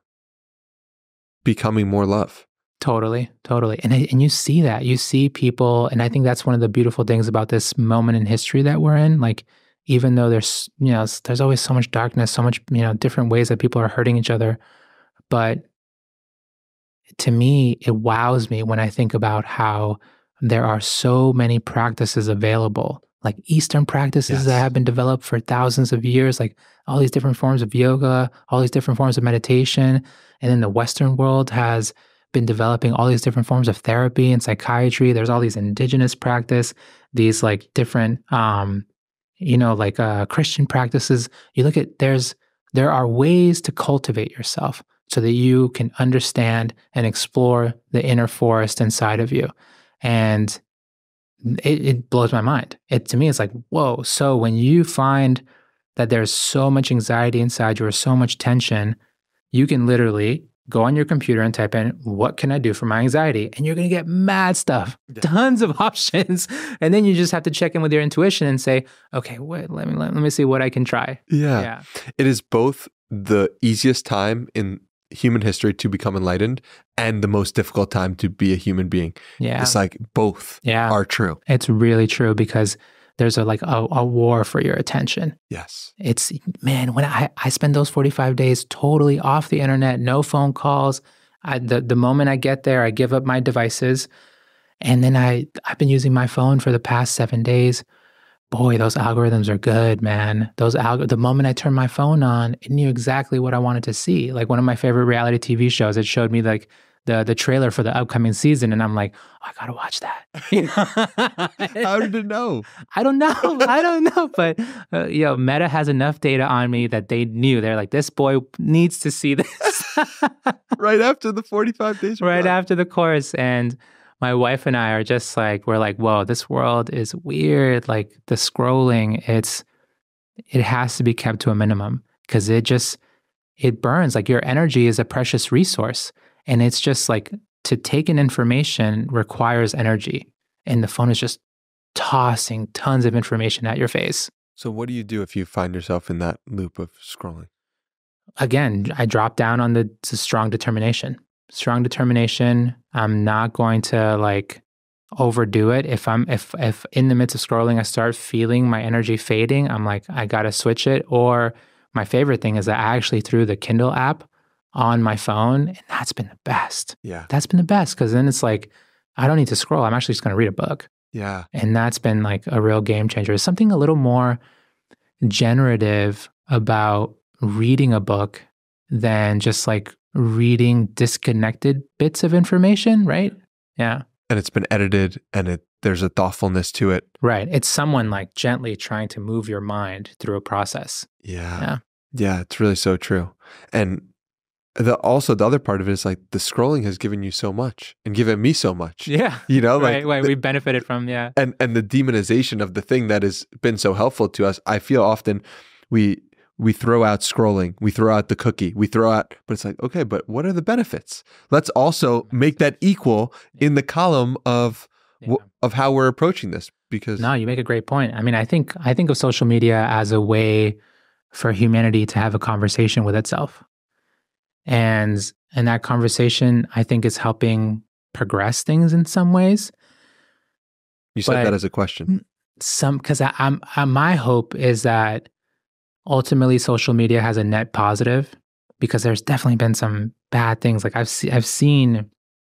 becoming more love. Totally, totally. And and you see that. You see people, and I think that's one of the beautiful things about this moment in history that we're in. Like, even though there's, you know, there's always so much darkness, so much, you know, different ways that people are hurting each other. But to me, it wows me when I think about how there are so many practices available, like Eastern practices yes. that have been developed for thousands of years, like all these different forms of yoga, all these different forms of meditation. And then the Western world has been developing all these different forms of therapy and psychiatry. There's all these indigenous practice, these like different, um, you know, like uh, Christian practices. You look at, there's, there are ways to cultivate yourself so that you can understand and explore the inner forest inside of you. And it, it blows my mind. It to me, it's like, whoa. So when you find that there's so much anxiety inside you or so much tension, you can literally go on your computer and type in, what can I do for my anxiety? And you're going to get mad stuff, yeah. tons of options. And then you just have to check in with your intuition and say, okay, wait, let me, let, let me see what I can try. Yeah. yeah. It is both the easiest time in human history to become enlightened and the most difficult time to be a human being. Yeah. It's like both yeah. are true. It's really true because there's a like a, a war for your attention. Yes. It's, man, when I, I spend those forty-five days totally off the internet, no phone calls. I, the, the moment I get there, I give up my devices. And then I, I've been using my phone for the past seven days. Boy, those algorithms are good, man. Those alg- The moment I turned my phone on, it knew exactly what I wanted to see. Like one of my favorite reality T V shows, it showed me like the the trailer for the upcoming season, and I'm like, oh, I gotta watch that. You know? How did it know? I don't know. I don't know. But uh, you know, Meta has enough data on me that they knew. They're like, this boy needs to see this. Right after the forty-five days. Right done. after the course, and my wife and I are just like, we're like, whoa, this world is weird. Like the scrolling, it's it has to be kept to a minimum because it just it burns. Like your energy is a precious resource. And it's just like to take in information requires energy. And the phone is just tossing tons of information at your face. So what do you do if you find yourself in that loop of scrolling? Again, I drop down on the, the strong determination. Strong determination. I'm not going to like overdo it. If I'm if if in the midst of scrolling I start feeling my energy fading, I'm like, I gotta switch it. Or my favorite thing is that I actually threw the Kindle app on my phone, and that's been the best. Yeah. That's been the best because then it's like, I don't need to scroll. I'm actually just going to read a book. Yeah. And that's been like a real game changer. There's something a little more generative about reading a book than just like reading disconnected bits of information, right? Yeah. And it's been edited and it there's a thoughtfulness to it. Right. It's someone like gently trying to move your mind through a process. Yeah. Yeah. Yeah, it's really so true. And The also the other part of it is like the scrolling has given you so much and given me so much. Yeah. You know, like right, right. the, we benefited from, yeah. And and the demonization of the thing that has been so helpful to us. I feel often we we throw out scrolling, we throw out the cookie, we throw out, but it's like, okay, but what are the benefits? Let's also make that equal in the column of yeah. of how we're approaching this. Because no, you make a great point. I mean, I think I think of social media as a way for humanity to have a conversation with itself. And and that conversation, I think, is helping progress things in some ways. You said but that as a question. Some because I'm, I'm my hope is that ultimately social media has a net positive, because there's definitely been some bad things. Like I've se- I've seen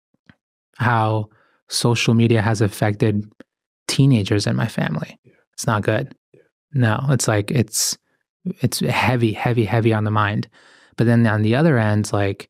how social media has affected teenagers in my family. Yeah. It's not good. Yeah. No, it's like it's it's heavy, heavy, heavy on the mind. But then on the other end, like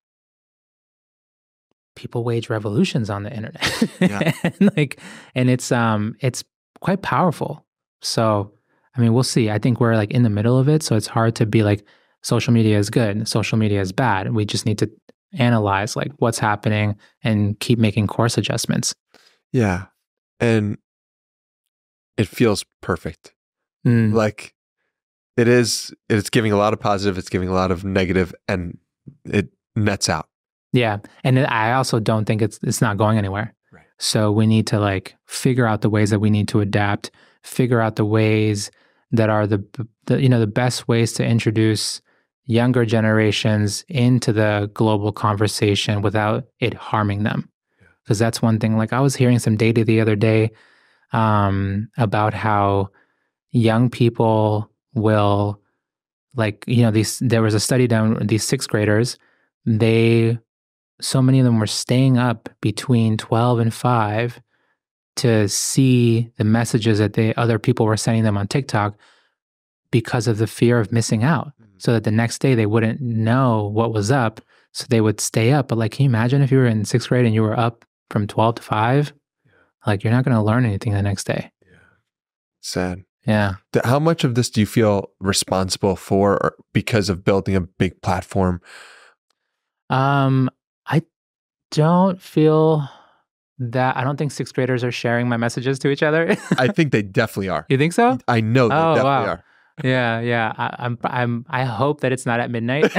people wage revolutions on the internet, yeah. and like, and it's um, it's quite powerful. So, I mean, we'll see. I think we're like in the middle of it, so it's hard to be like, social media is good, social media is bad. We just need to analyze like what's happening and keep making course adjustments. Yeah, and it feels perfect. Mm. Like. It is, it's giving a lot of positive, it's giving a lot of negative, and it nets out. Yeah. And I also don't think it's it's not going anywhere. Right. So we need to like figure out the ways that we need to adapt, figure out the ways that are the, the you know, the best ways to introduce younger generations into the global conversation without it harming them. Because yeah. that's one thing. Like I was hearing some data the other day um, about how young people will like, you know, these, there was a study done, these sixth graders, they, so many of them were staying up between twelve and five to see the messages that they, other people were sending them on TikTok because of the fear of missing out. Mm-hmm. So that the next day they wouldn't know what was up. So they would stay up. But like, can you imagine if you were in sixth grade and you were up from twelve to five? Yeah. Like you're not going to learn anything the next day. Yeah. Sad. Yeah. How much of this do you feel responsible for or because of building a big platform? Um, I don't feel that I don't think sixth graders are sharing my messages to each other. I think they definitely are. You think so? I know they Oh, definitely wow. are. Yeah, yeah. I, I'm, I'm. I hope that it's not at midnight.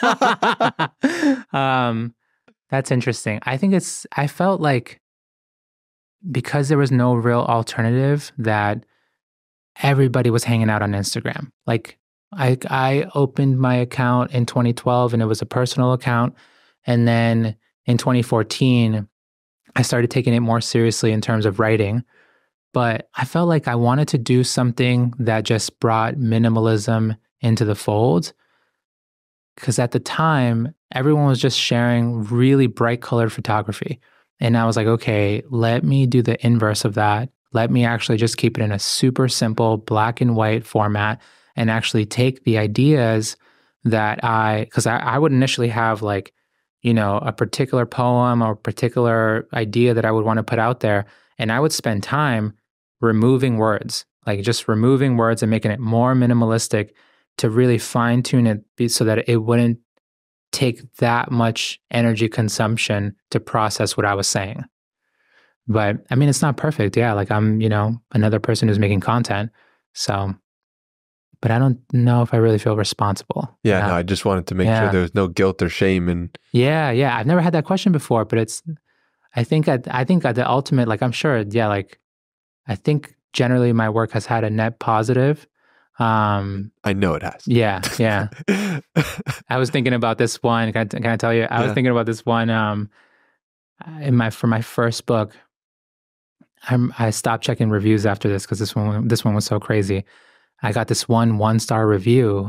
um, that's interesting. I think it's. I felt like because there was no real alternative, that everybody was hanging out on Instagram. Like I, I opened my account in twenty twelve, and it was a personal account, and then in twenty fourteen, I started taking it more seriously in terms of writing. But I felt like I wanted to do something that just brought minimalism into the fold. Because at the time, everyone was just sharing really bright colored photography. And I was like, okay, let me do the inverse of that. Let me actually just keep it in a super simple black and white format and actually take the ideas that I, because I, I would initially have like, you know, a particular poem or particular idea that I would want to put out there. And I would spend time removing words, like just removing words and making it more minimalistic to really fine tune it so that it wouldn't take that much energy consumption to process what I was saying. But I mean, it's not perfect. Yeah. Like I'm, you know, another person who's making content. So, but I don't know if I really feel responsible. Yeah, yeah. no, I just wanted to make Yeah. sure there was no guilt or shame. And Yeah. Yeah. I've never had that question before, but it's, I think, at, I think at the ultimate, like I'm sure, yeah, like I think generally my work has had a net positive. Um, I know it has. Yeah, yeah. I was thinking about this one. Can I, can I tell you? I Yeah. was thinking about this one um, in my for my first book. I'm, I stopped checking reviews after this because this one this one was so crazy. I got this one one star review,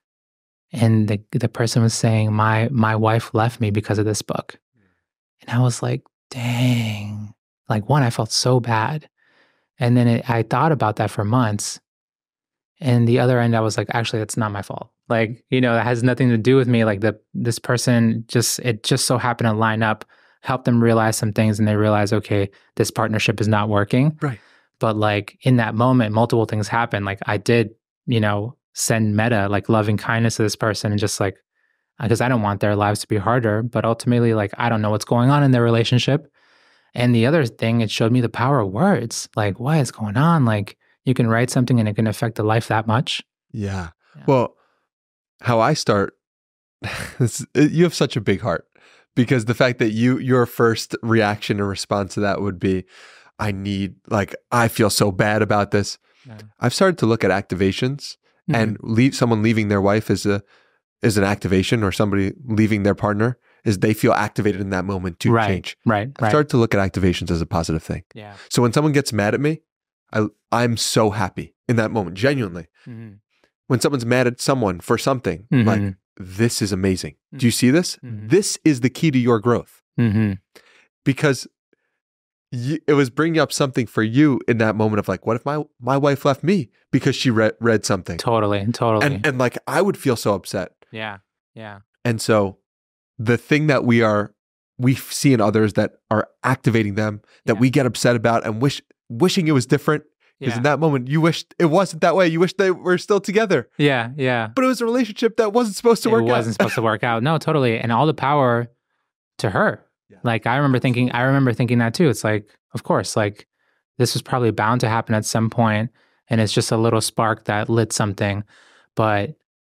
and the the person was saying my my wife left me because of this book, and I was like, dang. Like one, I felt so bad. And then it, I thought about that for months. And the other end, I was like, actually, that's not my fault. Like, you know, that has nothing to do with me. Like the this person just, it just so happened to line up, help them realize some things, and they realize, okay, this partnership is not working. Right. But like in that moment, multiple things happened. Like I did, you know, send meta, like loving kindness to this person, and just like, because I don't want their lives to be harder. But ultimately, like, I don't know what's going on in their relationship. And the other thing, it showed me the power of words. Like, what is going on? Like, you can write something and it can affect the life that much. Yeah. Yeah. Well, how I start, it's- it- you have such a big heart, because the fact that you, your first reaction and response to that would be, I need, like, I feel so bad about this. Yeah. I've started to look at activations, Mhm. and leave someone leaving their wife is a, is an activation, or somebody leaving their partner is they feel activated in that moment to right, change. right, I've right. started to look at activations as a positive thing. Yeah. So when someone gets mad at me, I, I'm so happy in that moment, genuinely. Mm-hmm. When someone's mad at someone for something, Mhm. like, this is amazing. Do you see this? Mhm. This is the key to your growth, Mm-hmm. because you, it was bringing up something for you in that moment of like, what if my, my wife left me because she read, read something? Totally, totally. And, and like, I would feel so upset. yeah, yeah. And so the thing that we are, we see in others that are activating them, that Yeah. we get upset about and wish, wishing it was different. Because Yeah. in that moment, you wished it wasn't that way. You wish they were still together. Yeah, yeah. But it was a relationship that wasn't supposed to It work wasn't out. supposed to work out. No, totally. And all the power to her. Yeah. Like I remember thinking, I remember thinking that too. It's like, of course, like this was probably bound to happen at some point, and it's just a little spark that lit something. But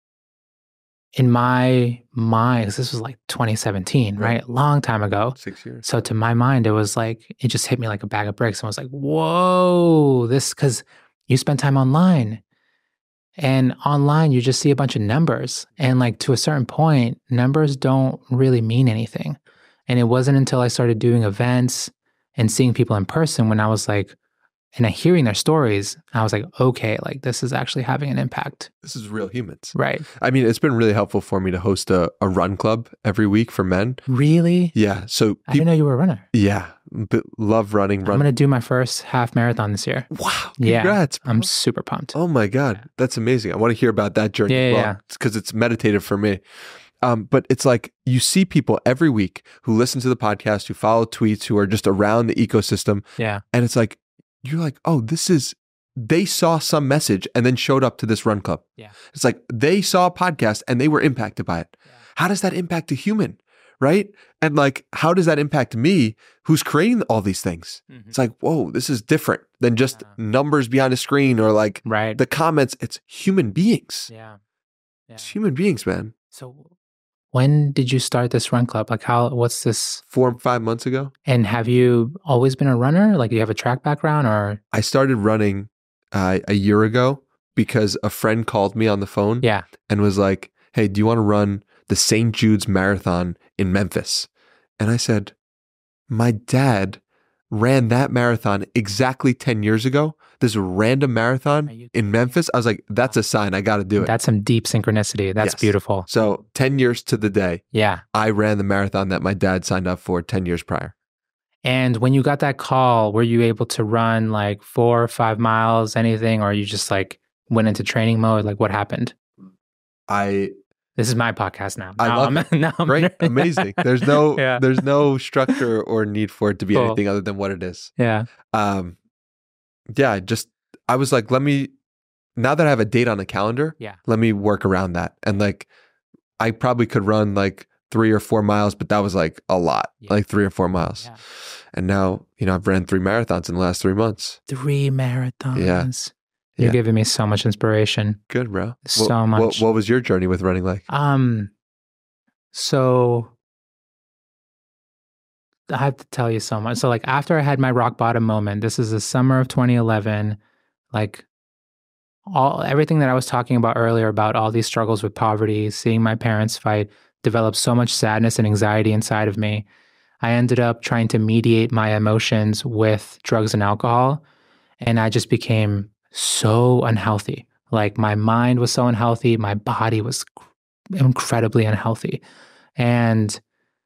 in my mind, 'cause this was like twenty seventeen, Right. right? A long time ago. Six years. So to my mind, it was like, it just hit me like a bag of bricks. And I was like, whoa, this, because you spend time online. And online, you just see a bunch of numbers. And like to a certain point, numbers don't really mean anything. And it wasn't until I started doing events and seeing people in person when I was like, and I hearing their stories, I was like, okay, like this is actually having an impact. This is real humans. Right. I mean, it's been really helpful for me to host a, a run club every week for men. Really? Yeah. So, I didn't know you were a runner. yeah, but love running. I'm Run. going to do my first half marathon this year. wow. Yeah. Congrats. bro. I'm super pumped. Oh my God. That's amazing. I want to hear about that journey Yeah, as yeah, well. yeah. Because it's meditative for me. Um, but it's like you see people every week who listen to the podcast, who follow tweets, who are just around the ecosystem. Yeah. And it's like, you're like, oh, this is, they saw some message and then showed up to this run club. Yeah. It's like they saw a podcast and they were impacted by it. Yeah. How does that impact a human? right? And like, how does that impact me who's creating all these things? Mm-hmm. It's like, whoa, this is different than just Yeah. numbers behind a screen or like Right. the comments. It's human beings. Yeah. Yeah. It's human beings, man. So when did you start this run club? Like how, what's this? Four, five months ago. And have you always been a runner? Like do you have a track background or? I started running uh, a year ago because a friend called me on the phone Yeah. and was like, hey, do you want to run the Saint Jude's Marathon in Memphis? And I said, my dad ran that marathon exactly ten years ago. This random marathon in Memphis. I was like, that's a sign. I got to do it. That's some deep synchronicity. That's Yes. beautiful. So ten years to the day, Yeah. I ran the marathon that my dad signed up for ten years prior. And when you got that call, were you able to run like four or five miles, anything, or you just like went into training mode? Like what happened? I This is my podcast now. I now love I'm, now I'm Great, amazing. There's no Yeah. there's no structure or need for it to be Cool. anything other than what it is. Yeah. Um, yeah, I just I was like, let me now that I have a date on the calendar, Yeah. let me work around that. And like, I probably could run like three or four miles, but that was like a lot, Yeah. like three or four miles. Yeah. And now, you know, I've ran three marathons in the last three months. Three marathons. Yeah. You're Yeah. giving me so much inspiration. Good, bro. So what, much. What, what was your journey with running like? Um, so I have to tell you so much. So like after I had my rock bottom moment, this is the summer of twenty eleven, like all everything that I was talking about earlier about all these struggles with poverty, seeing my parents fight, developed so much sadness and anxiety inside of me. I ended up trying to mediate my emotions with drugs and alcohol, and I just became so unhealthy. Like my mind was so unhealthy, my body was incredibly unhealthy. And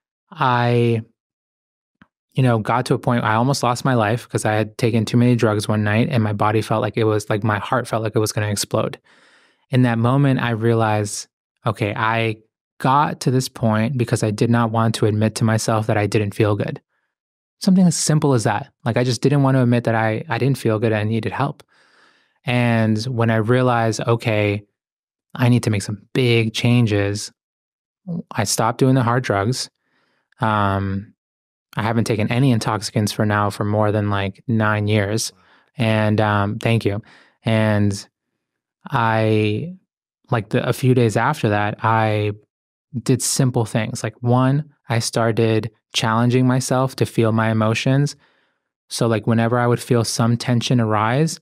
I, you know, got to a point I almost lost my life because I had taken too many drugs one night and my body felt like it was like my heart felt like it was going to explode. In that moment, I realized, okay, I got to this point because I did not want to admit to myself that I didn't feel good. Something as simple as that. Like I just didn't want to admit that I, I didn't feel good and I needed help. And when I realized, okay, I need to make some big changes, I stopped doing the hard drugs. Um, I haven't taken any intoxicants for now for more than like nine years. And um, thank you. And I, like the, a few days after that, I did simple things. Like one, I started challenging myself to feel my emotions. So like whenever I would feel some tension arise,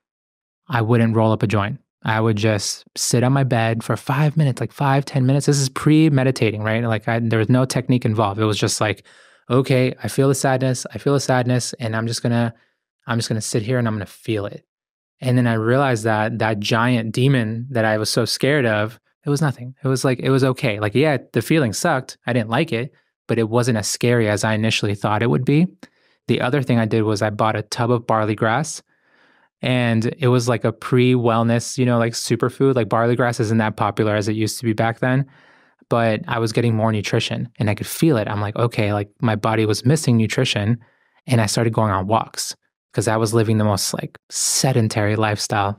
I wouldn't roll up a joint. I would just sit on my bed for five minutes, like five, ten minutes. This is pre-meditating, right? Like I, there was no technique involved. It was just like, okay, I feel the sadness, I feel the sadness, and I'm just gonna, I'm just gonna sit here and I'm gonna feel it. And then I realized that that giant demon that I was so scared of, it was nothing. It was like, it was okay. Like, yeah, the feeling sucked. I didn't like it, but it wasn't as scary as I initially thought it would be. The other thing I did was I bought a tub of barley grass. And it was like a pre-wellness, you know, like superfood. Like barley grass isn't that popular as it used to be back then. But I was getting more nutrition and I could feel it. I'm like, okay, like my body was missing nutrition. And I started going on walks because I was living the most like sedentary lifestyle.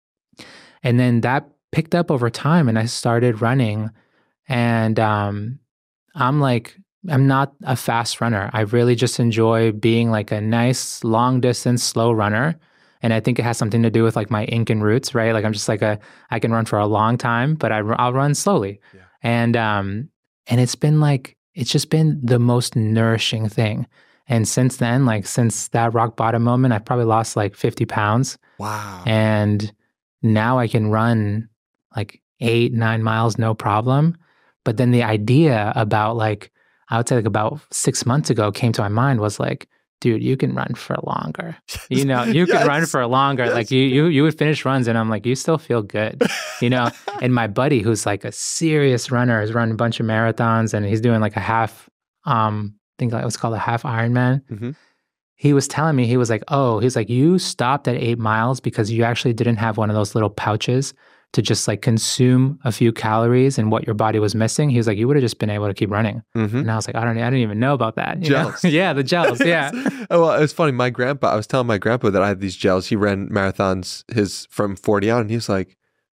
And then that picked up over time and I started running. And um, I'm like, I'm not a fast runner. I really just enjoy being like a nice long distance, slow runner. And I think it has something to do with like my Incan roots, right? Like I'm just like a, I can run for a long time, but I, I'll run slowly. Yeah. And, um, and it's been like, it's just been the most nourishing thing. And since then, like since that rock bottom moment, I've probably lost like fifty pounds. Wow. And now I can run like eight, nine miles, no problem. But then the idea about like, I would say like about six months ago came to my mind was like, dude, you can run for longer. You know, you yes. can run for longer. Yes. Like you, you, you would finish runs, and I'm like, you still feel good, you know. And my buddy, who's like a serious runner, has run a bunch of marathons, and he's doing like a half, um, I think it was called a half Ironman. Mm-hmm. He was telling me, he was like, oh, he's like, you stopped at eight miles because you actually didn't have one of those little pouches to just like consume a few calories and what your body was missing. He was like, you would have just been able to keep running. Mm-hmm. And I was like, I don't, I didn't even know about that. You gels. yeah, the gels. Yeah. Oh, well, it was funny. My grandpa, I was telling my grandpa that I had these gels. He ran marathons his from forty out, and he was like,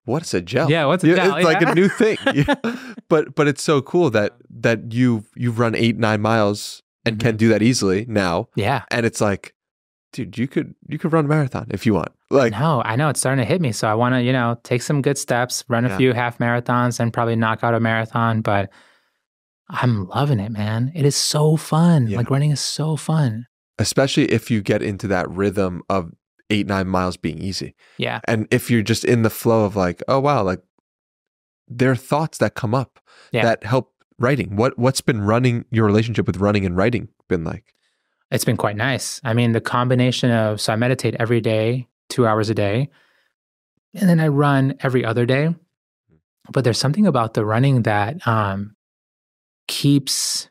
what's a gel? Yeah, what's a Yeah, gel? It's like Yeah. a new thing. Yeah. But but it's so cool that that you've you've run eight, nine miles and can do that easily now. Yeah. And it's like, dude, you could you could run a marathon if you want. Like, No, I know it's starting to hit me. So I want to, you know, take some good steps, run a Yeah. few half marathons, and probably knock out a marathon. But I'm loving it, man. It is so fun. Yeah. Like running is so fun. especially if you get into that rhythm of eight, nine miles being easy. Yeah. And if you're just in the flow of like, oh wow, like there are thoughts that come up Yeah. that help writing. What what's been running your relationship with running and writing been like? It's been quite nice. I mean, the combination of, so I meditate every day, two hours a day, and then I run every other day. But there's something about the running that um, keeps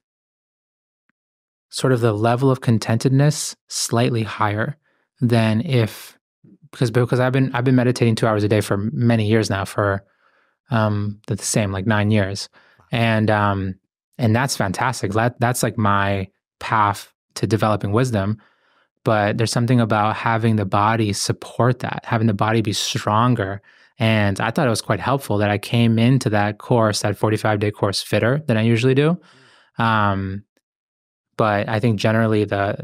sort of the level of contentedness slightly higher than if, because because I've been I've been meditating two hours a day for many years now, for um, the same like nine years, and um, and that's fantastic. That that's like my path to developing wisdom. But there's something about having the body support that, having the body be stronger. And I thought it was quite helpful that I came into that course, that forty-five day course, fitter than I usually do. Um, but I think generally the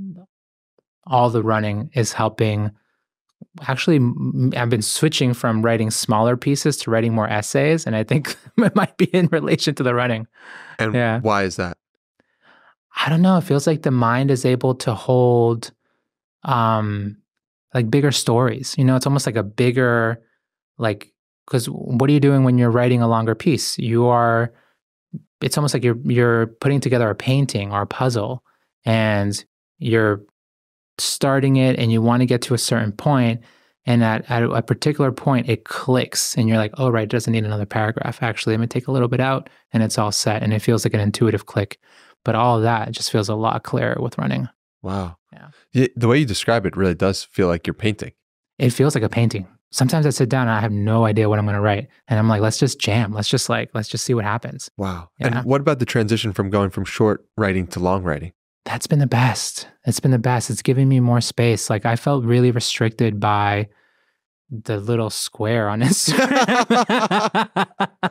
all the running is helping. Actually, m- I've been switching from writing smaller pieces to writing more essays, and I think it might be in relation to the running. And Yeah. why is that? I don't know. It feels like the mind is able to hold um like bigger stories. You know, it's almost like a bigger, like, because what are you doing when you're writing a longer piece? You are, it's almost like you're you're putting together a painting or a puzzle, and you're starting it and you want to get to a certain point, and at, at a particular point it clicks and you're like, oh right, it doesn't need another paragraph. Actually, let me take a little bit out and it's all set, and it feels like an intuitive click. But all of that just feels a lot clearer with running. Wow. Yeah. Yeah, the way you describe it really does feel like you're painting. It feels like a painting. Sometimes I sit down and I have no idea what I'm going to write, and I'm like, let's just jam. Let's just like, let's just see what happens. Wow. Yeah. And what about the transition from going from short writing to long writing? That's been the best. It's been the best. It's giving me more space. Like I felt really restricted by the little square on Instagram.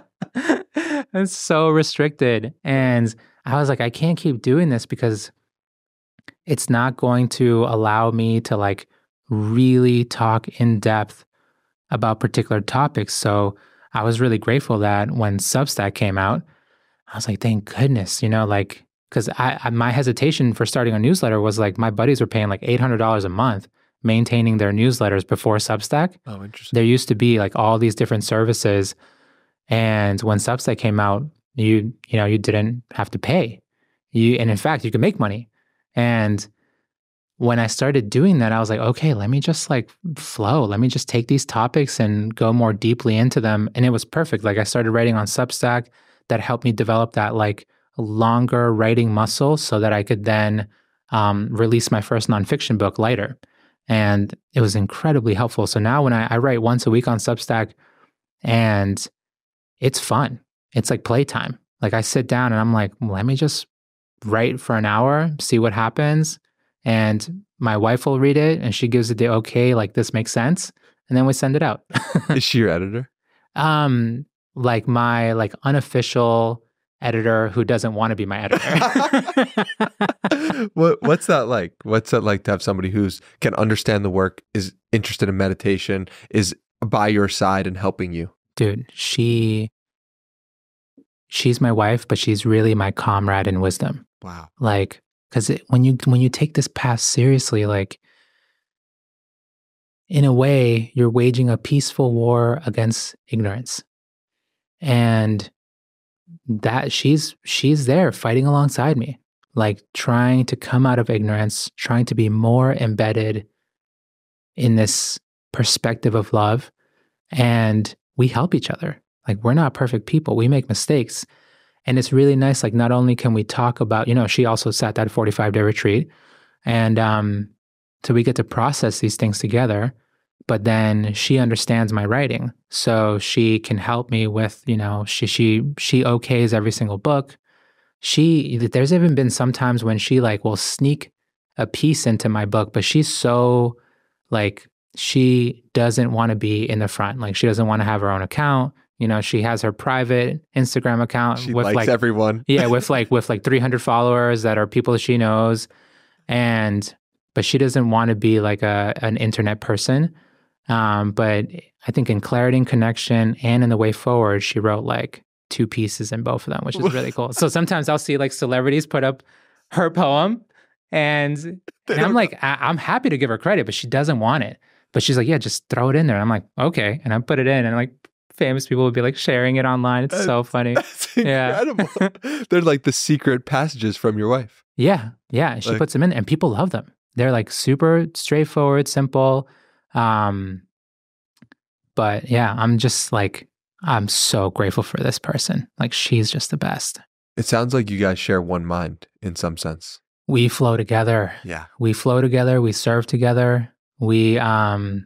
It's so restricted. And I was like, I can't keep doing this because it's not going to allow me to like really talk in depth about particular topics. So I was really grateful that when Substack came out, I was like, thank goodness, you know, like, because I, I my hesitation for starting a newsletter was like my buddies were paying like eight hundred dollars a month maintaining their newsletters before Substack. Oh, interesting. There used to be like all these different services, and when Substack came out, you you know you didn't have to pay, you and in fact you could make money. And when I started doing that, I was like, okay, let me just like flow. Let me just take these topics and go more deeply into them. And it was perfect. Like I started writing on Substack. That helped me develop that like longer writing muscle so that I could then um, release my first nonfiction book, Lighter. And it was incredibly helpful. So now when I, I write once a week on Substack, and it's fun. It's like playtime. Like I sit down and I'm like, let me just write for an hour, see what happens. And my wife will read it and she gives it the okay, like this makes sense. And then we send it out. Is she your editor? um, like my like unofficial editor who doesn't want to be my editor. what what's that like? What's that like to have somebody who's can understand the work, is interested in meditation, is by your side and helping you? Dude, she she's my wife, but she's really my comrade in wisdom. Wow. Like, because when you when you take this path seriously, like in a way, you're waging a peaceful war against ignorance. And that she's she's there fighting alongside me, like trying to come out of ignorance, trying to be more embedded in this perspective of love. And we help each other. Like we're not perfect people. We make mistakes. And it's really nice. Like not only can we talk about, you know, she also sat that forty-five day retreat. And um, so we get to process these things together. But then she understands my writing, so she can help me with, you know, she she she okays every single book. She there's even been some times when she like will sneak a piece into my book, but she's so like she doesn't want to be in the front. Like she doesn't want to have her own account. You know, she has her private Instagram account She with likes like everyone. yeah, with like with like three hundred followers that are people that she knows, and but she doesn't want to be like a an internet person. Um, but I think in Clarity and Connection and in The Way Forward, she wrote like two pieces in both of them, which is really cool. So sometimes I'll see like celebrities put up her poem, and, and I'm like, I, I'm happy to give her credit, but she doesn't want it. But she's like, yeah, just throw it in there. I'm like, okay, and I put it in, and like. Famous people would be like sharing it online. It's That's, so funny. That's incredible. Yeah. They're like the secret passages from your wife. Yeah. Yeah. She like, puts them in and people love them. They're like super straightforward, simple. Um, but yeah, I'm just like, I'm so grateful for this person. Like she's just the best. It sounds like you guys share one mind in some sense. We flow together. Yeah. We flow together. We serve together. We, um,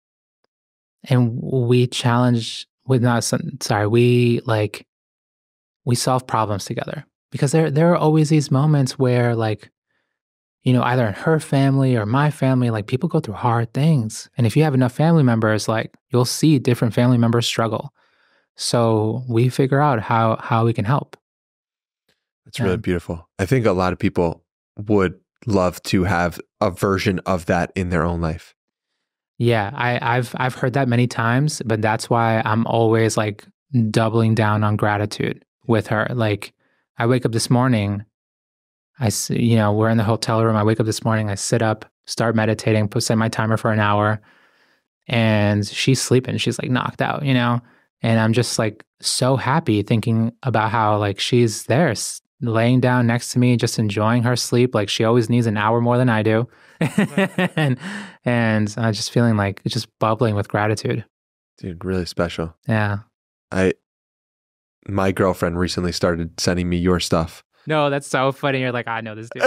and we challenge with not sorry, we like we solve problems together because there there are always these moments where like, you know, either in her family or my family, like people go through hard things. And if you have enough family members, like you'll see different family members struggle. So we figure out how how we can help. That's really um, beautiful. I think a lot of people would love to have a version of that in their own life. Yeah, I, I've I've heard that many times, but that's why I'm always like doubling down on gratitude with her. Like, I wake up this morning, I you know we're in the hotel room. I wake up this morning, I sit up, start meditating, put set my timer for an hour, and she's sleeping. She's like knocked out, you know, and I'm just like so happy thinking about how like she's there, laying down next to me, just enjoying her sleep. Like she always needs an hour more than I do. and and I'm just feeling like it's just bubbling with gratitude. Dude, really special. Yeah. I, my girlfriend recently started sending me your stuff. No, that's so funny. You're like, I know this dude.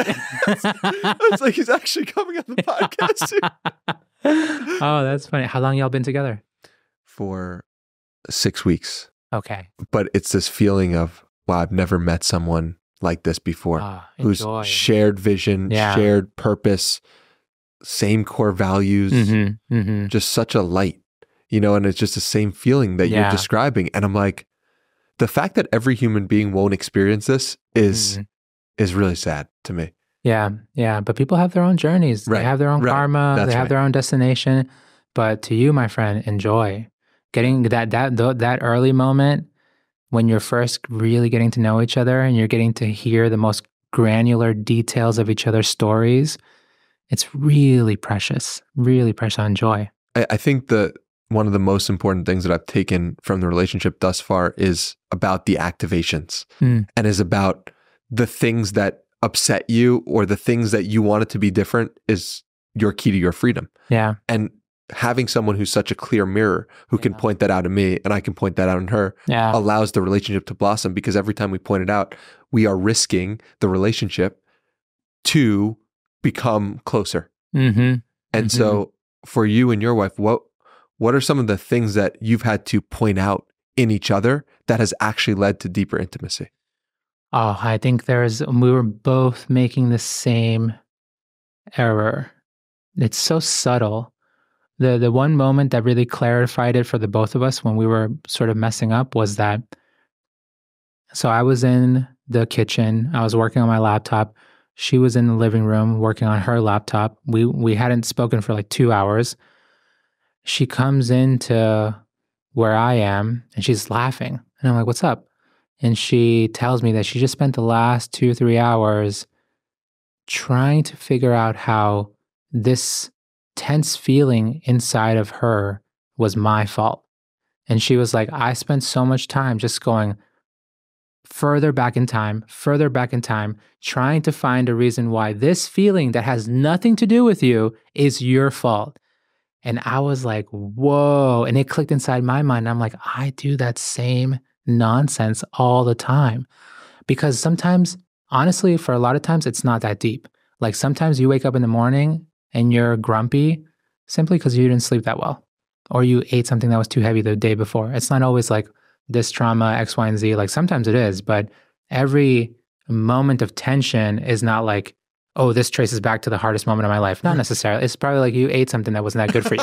I was like, he's actually coming on the podcast too. Oh, that's funny. How long y'all been together? For six weeks. Okay. But it's this feeling of, wow, I've never met someone like this before, oh, who's shared vision, yeah. shared purpose, same core values, mm-hmm, mm-hmm. just such a light, you know, and it's just the same feeling that yeah. you're describing. And I'm like, the fact that every human being won't experience this is mm-hmm. is really sad to me. Yeah, yeah. But people have their own journeys. Right. They have their own right. karma. That's they have right. their own destination. But to you, my friend, enjoy getting that that that early moment when you're first really getting to know each other and you're getting to hear the most granular details of each other's stories. It's really precious, really precious. Enjoy. I, I think the one of the most important things that I've taken from the relationship thus far is about the activations mm. and is about the things that upset you or the things that you want it to be different is your key to your freedom. Yeah. And having someone who's such a clear mirror who yeah. can point that out in me and I can point that out in her yeah. allows the relationship to blossom because every time we point it out, we are risking the relationship to become closer. Mm-hmm. And mm-hmm. so for you and your wife, what what are some of the things that you've had to point out in each other that has actually led to deeper intimacy? Oh, I think there's, we were both making the same error. It's so subtle. The the one moment that really clarified it for the both of us when we were sort of messing up was that, so I was in the kitchen, I was working on my laptop, she was in the living room working on her laptop. We we hadn't spoken for like two hours. She comes into where I am and she's laughing. And I'm like, what's up? And she tells me that she just spent the last two, three hours trying to figure out how this tense feeling inside of her was my fault. And she was like, I spent so much time just going further back in time, further back in time, trying to find a reason why this feeling that has nothing to do with you is your fault. And I was like, whoa. And it clicked inside my mind. I'm like, I do that same nonsense all the time. Because sometimes, honestly, for a lot of times, it's not that deep. Like sometimes you wake up in the morning and you're grumpy simply because you didn't sleep that well, or you ate something that was too heavy the day before. It's not always like this trauma, X, Y, and Z. Like sometimes it is, but every moment of tension is not like, oh, this traces back to the hardest moment of my life. Not necessarily. It's probably like you ate something that wasn't that good for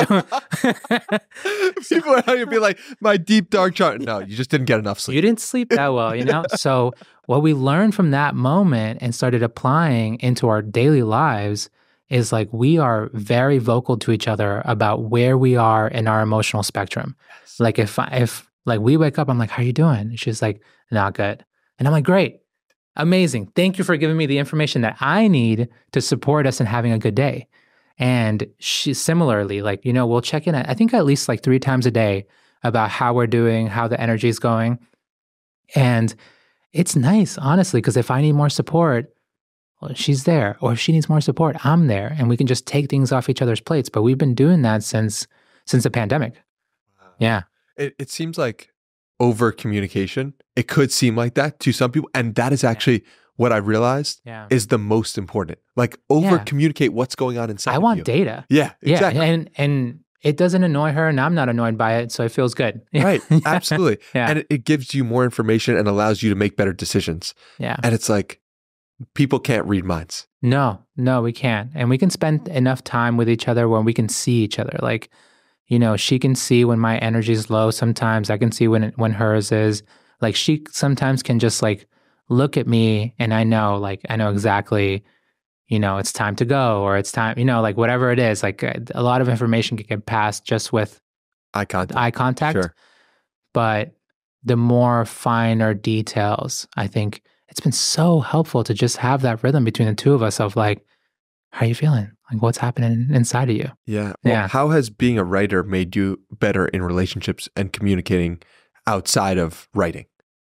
you. People are going to be like, my deep, dark chart. No, you just didn't get enough sleep. You didn't sleep that well, you know? So what we learned from that moment and started applying into our daily lives is like we are very vocal to each other about where we are in our emotional spectrum. Yes. Like if, if like we wake up, I'm like, how are you doing? And she's like, not good. And I'm like, great. Amazing. Thank you for giving me the information that I need to support us in having a good day. And she similarly, like, you know, we'll check in, I think at least like three times a day about how we're doing, how the energy is going. And it's nice, honestly, because if I need more support, well, she's there. Or if she needs more support, I'm there. And we can just take things off each other's plates. But we've been doing that since since the pandemic. Wow. Yeah. It, it seems like over communication, it could seem like that to some people. And that is actually yeah. what I realized yeah. is the most important. Like over communicate yeah. what's going on inside I of want you. data. Yeah, exactly. Yeah, and, and it doesn't annoy her and I'm not annoyed by it. So it feels good. Right. Absolutely. yeah. And it, it gives you more information and allows you to make better decisions. Yeah. And it's like, people can't read minds. No, no, we can't. And we can spend enough time with each other when we can see each other. Like, you know, she can see when my energy is low sometimes. I can see when when hers is. Like she sometimes can just like look at me and I know, like, I know exactly, you know, it's time to go or it's time, you know, like whatever it is. Like a lot of information can get passed just with eye contact. Eye contact. Sure. But the more finer details, I think it's been so helpful to just have that rhythm between the two of us of like, how are you feeling? Like what's happening inside of you? Yeah. Well, yeah. How has being a writer made you better in relationships and communicating outside of writing?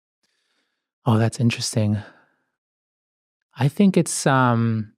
Oh, that's interesting. I think it's um,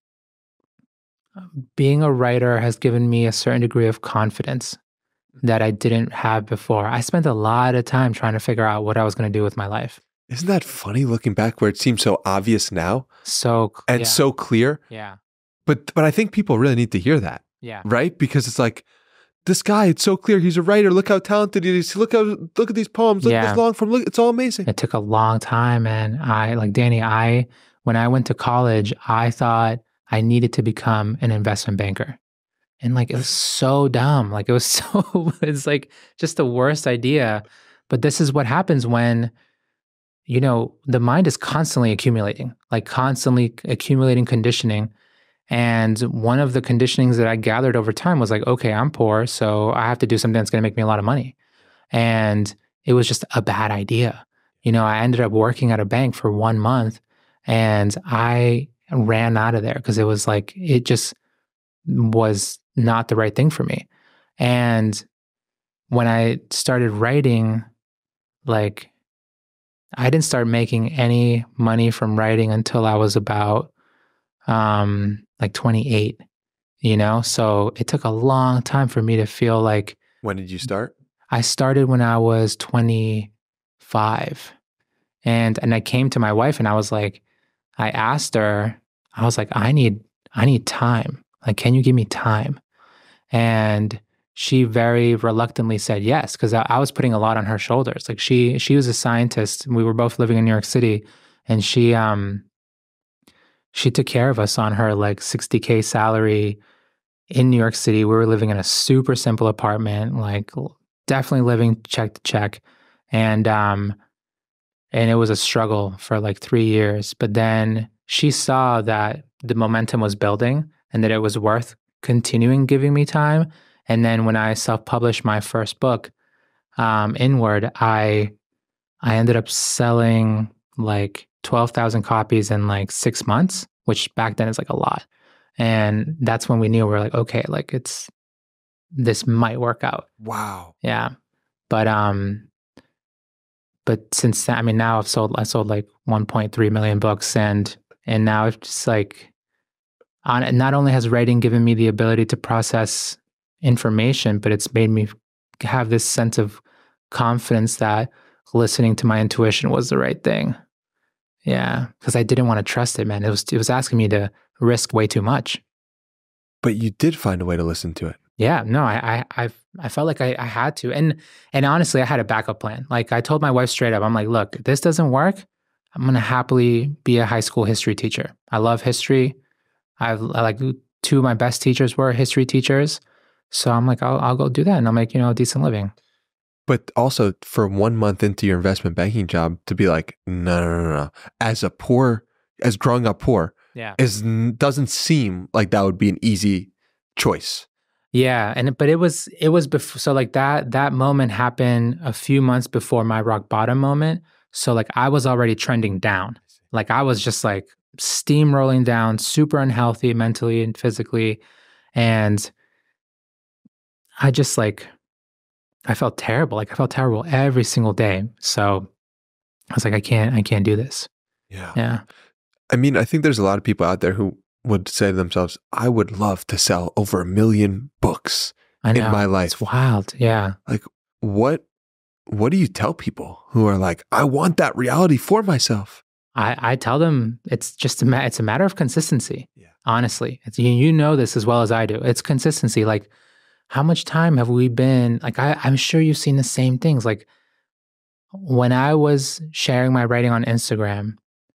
being a writer has given me a certain degree of confidence that I didn't have before. I spent a lot of time trying to figure out what I was going to do with my life. Isn't that funny looking back where it seems so obvious now? So and yeah. so clear. Yeah. But but I think people really need to hear that. Yeah. Right? Because it's like, this guy, it's so clear. He's a writer. Look how talented he is. Look how look at these poems. Look yeah. at this long form. Look, it's all amazing. It took a long time, man. I like Danny, I when I went to college, I thought I needed to become an investment banker. And like it was so dumb. Like it was so it's like just the worst idea. But this is what happens when, you know, the mind is constantly accumulating, like constantly accumulating conditioning. And one of the conditionings that I gathered over time was like, okay, I'm poor, so I have to do something that's going to make me a lot of money. And it was just a bad idea. You know, I ended up working at a bank for one month and I ran out of there because it was like, it just was not the right thing for me. And when I started writing, like, I didn't start making any money from writing until I was about um, like twenty-eight, you know? So it took a long time for me to feel like... When did you start? I started when I was twenty-five. And and I came to my wife and I was like, I asked her, I was like, I need, I need time. Like, can you give me time? And she very reluctantly said yes, because I, I was putting a lot on her shoulders. Like she she was a scientist. We were both living in New York City, and she um she took care of us on her like sixty K salary in New York City. We were living in a super simple apartment, like definitely living check to check, and um and it was a struggle for like three years. But then she saw that the momentum was building and that it was worth continuing giving me time. And then when I self-published my first book, um, Inward, I I ended up selling like twelve thousand copies in like six months, which back then is like a lot. And that's when we knew we were like, okay, like it's, this might work out. Wow. Yeah. But, um, but since then, I mean, now I've sold, I sold like one point three million books, and, and now it's just like, on, not only has writing given me the ability to process information, but it's made me have this sense of confidence that listening to my intuition was the right thing. Yeah, because I didn't want to trust it, man. It was it was asking me to risk way too much. But you did find a way to listen to it. Yeah, no, I I I, I felt like I, I had to, and and honestly, I had a backup plan. Like I told my wife straight up, I'm like, look, if this doesn't work, I'm gonna happily be a high school history teacher. I love history. I've I like two of my best teachers were history teachers. So I'm like, I'll, I'll go do that and I'll make, you know, a decent living. But also for one month into your investment banking job to be like, no, no, no, no. As a poor, as growing up poor, Yeah. is doesn't seem like that would be an easy choice. Yeah. And, but it was, it was before, so like that, that moment happened a few months before my rock bottom moment. So like I was already trending down. Like I was just like steamrolling down, super unhealthy mentally and physically. And I just like, I felt terrible. Like I felt terrible every single day. So I was like, I can't, I can't do this. Yeah. Yeah. I mean, I think there's a lot of people out there who would say to themselves, I would love to sell over a million books I know. in my life. It's wild. Yeah. Like what, what do you tell people who are like, I want that reality for myself? I, I tell them it's just a ma- it's a matter of consistency. Yeah. Honestly, it's, you, you know this as well as I do. It's consistency. Like, how much time have we been? Like, I, I'm sure you've seen the same things. Like, when I was sharing my writing on Instagram,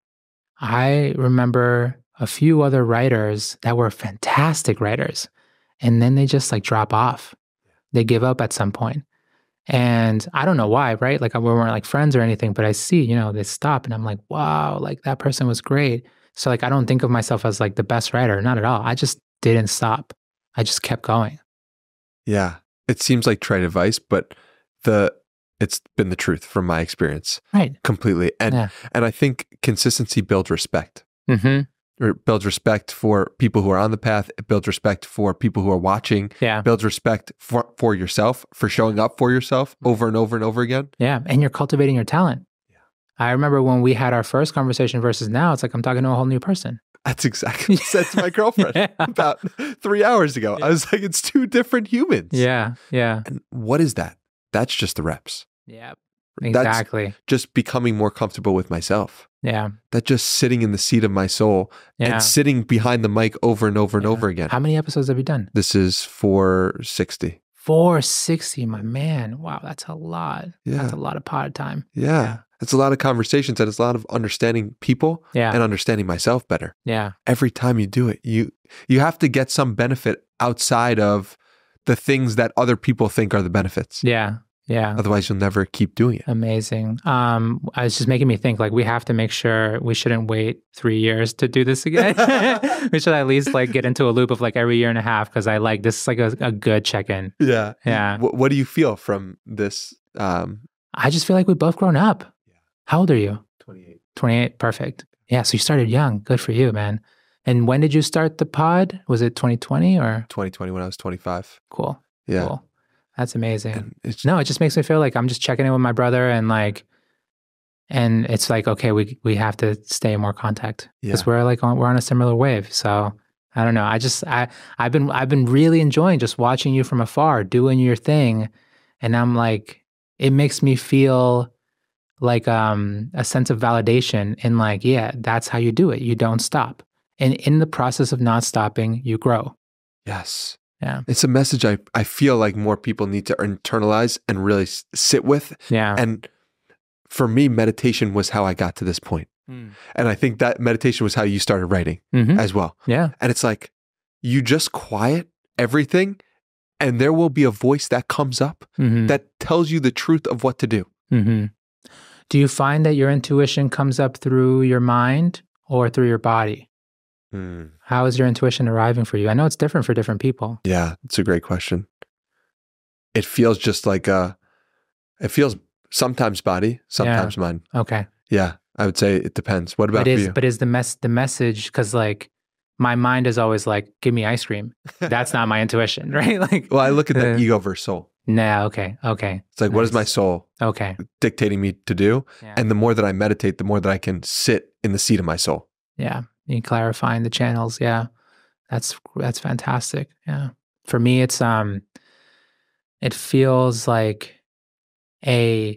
I remember a few other writers that were fantastic writers, and then they just like drop off. They give up at some point. And I don't know why, right? Like we weren't like friends or anything, but I see, you know, they stop and I'm like, wow, like that person was great. So like, I don't think of myself as like the best writer, not at all. I just didn't stop. I just kept going. Yeah. It seems like trite advice, but the it's been the truth from my experience. Right. Completely. And Yeah. and I think consistency builds respect. Mm-hmm. It builds respect for people who are on the path. It builds respect for people who are watching. Yeah. It builds respect for, for yourself, for showing up for yourself over and over and over again. Yeah. And you're cultivating your talent. Yeah. I remember when we had our first conversation versus now, it's like I'm talking to a whole new person. That's exactly what I said to my girlfriend Yeah. about three hours ago. Yeah. I was like, it's two different humans. Yeah. Yeah. And what is that? That's just the reps. Yeah. That's Exactly. just becoming more comfortable with myself. Yeah. That just sitting in the seat of my soul Yeah. and sitting behind the mic over and over and Yeah. over again. How many episodes have you done? This is four sixty. four sixty, my man. Wow, that's a lot. Yeah. That's a lot of pod time. Yeah. Yeah. It's a lot of conversations and it's a lot of understanding people Yeah. and understanding myself better. Yeah. Every time you do it, you you have to get some benefit outside of the things that other people think are the benefits. Yeah. Yeah. Otherwise, you'll never keep doing it. Amazing. Um, I was just making me think like we have to make sure we shouldn't wait three years to do this again. We should at least like get into a loop of like every year and a half because I like this is like a, a good check-in. Yeah. Yeah. What, what do you feel from this? Um, I just feel like we've both grown up. Yeah. How old are you? twenty-eight. twenty-eight. Perfect. Yeah. So you started young. Good for you, man. And when did you start the pod? Was it twenty twenty or? twenty twenty when I was twenty-five. Cool. Yeah. Cool. That's amazing. And it's, No, it just makes me feel like I'm just checking in with my brother and like, and it's like, okay, we we have to stay in more contact because Yeah. we're like on, we're on a similar wave. So I don't know. I just I I've been I've been really enjoying just watching you from afar, doing your thing, and I'm like, it makes me feel like um a sense of validation in like, yeah, that's how you do it. You don't stop, and in the process of not stopping, you grow. yes. Yeah. It's a message I, I feel like more people need to internalize and really s- sit with. Yeah. And for me, meditation was how I got to this point. Mm. And I think that meditation was how you started writing Mhm. as well. Yeah. And it's like, you just quiet everything and there will be a voice that comes up Mhm. that tells you the truth of what to do. Mm-hmm. Do you find that your intuition comes up through your mind or through your body? Mm. How is your intuition arriving for you? I know it's different for different people. Yeah, it's a great question. It feels just like a, it feels sometimes body, sometimes mind. Okay. Yeah, I would say it depends. What about But for is you? but is the mess the message because like my mind is always like, give me ice cream. That's not my intuition, right? Like Well, I look at that Uh, ego versus soul. nah, okay, okay. It's like, what is my Nice. soul Okay. dictating me to do? Yeah. And the more that I meditate, the more that I can sit in the seat of my soul. Yeah. You clarifying the channels. Yeah. That's that's fantastic. Yeah. For me, it's um it feels like a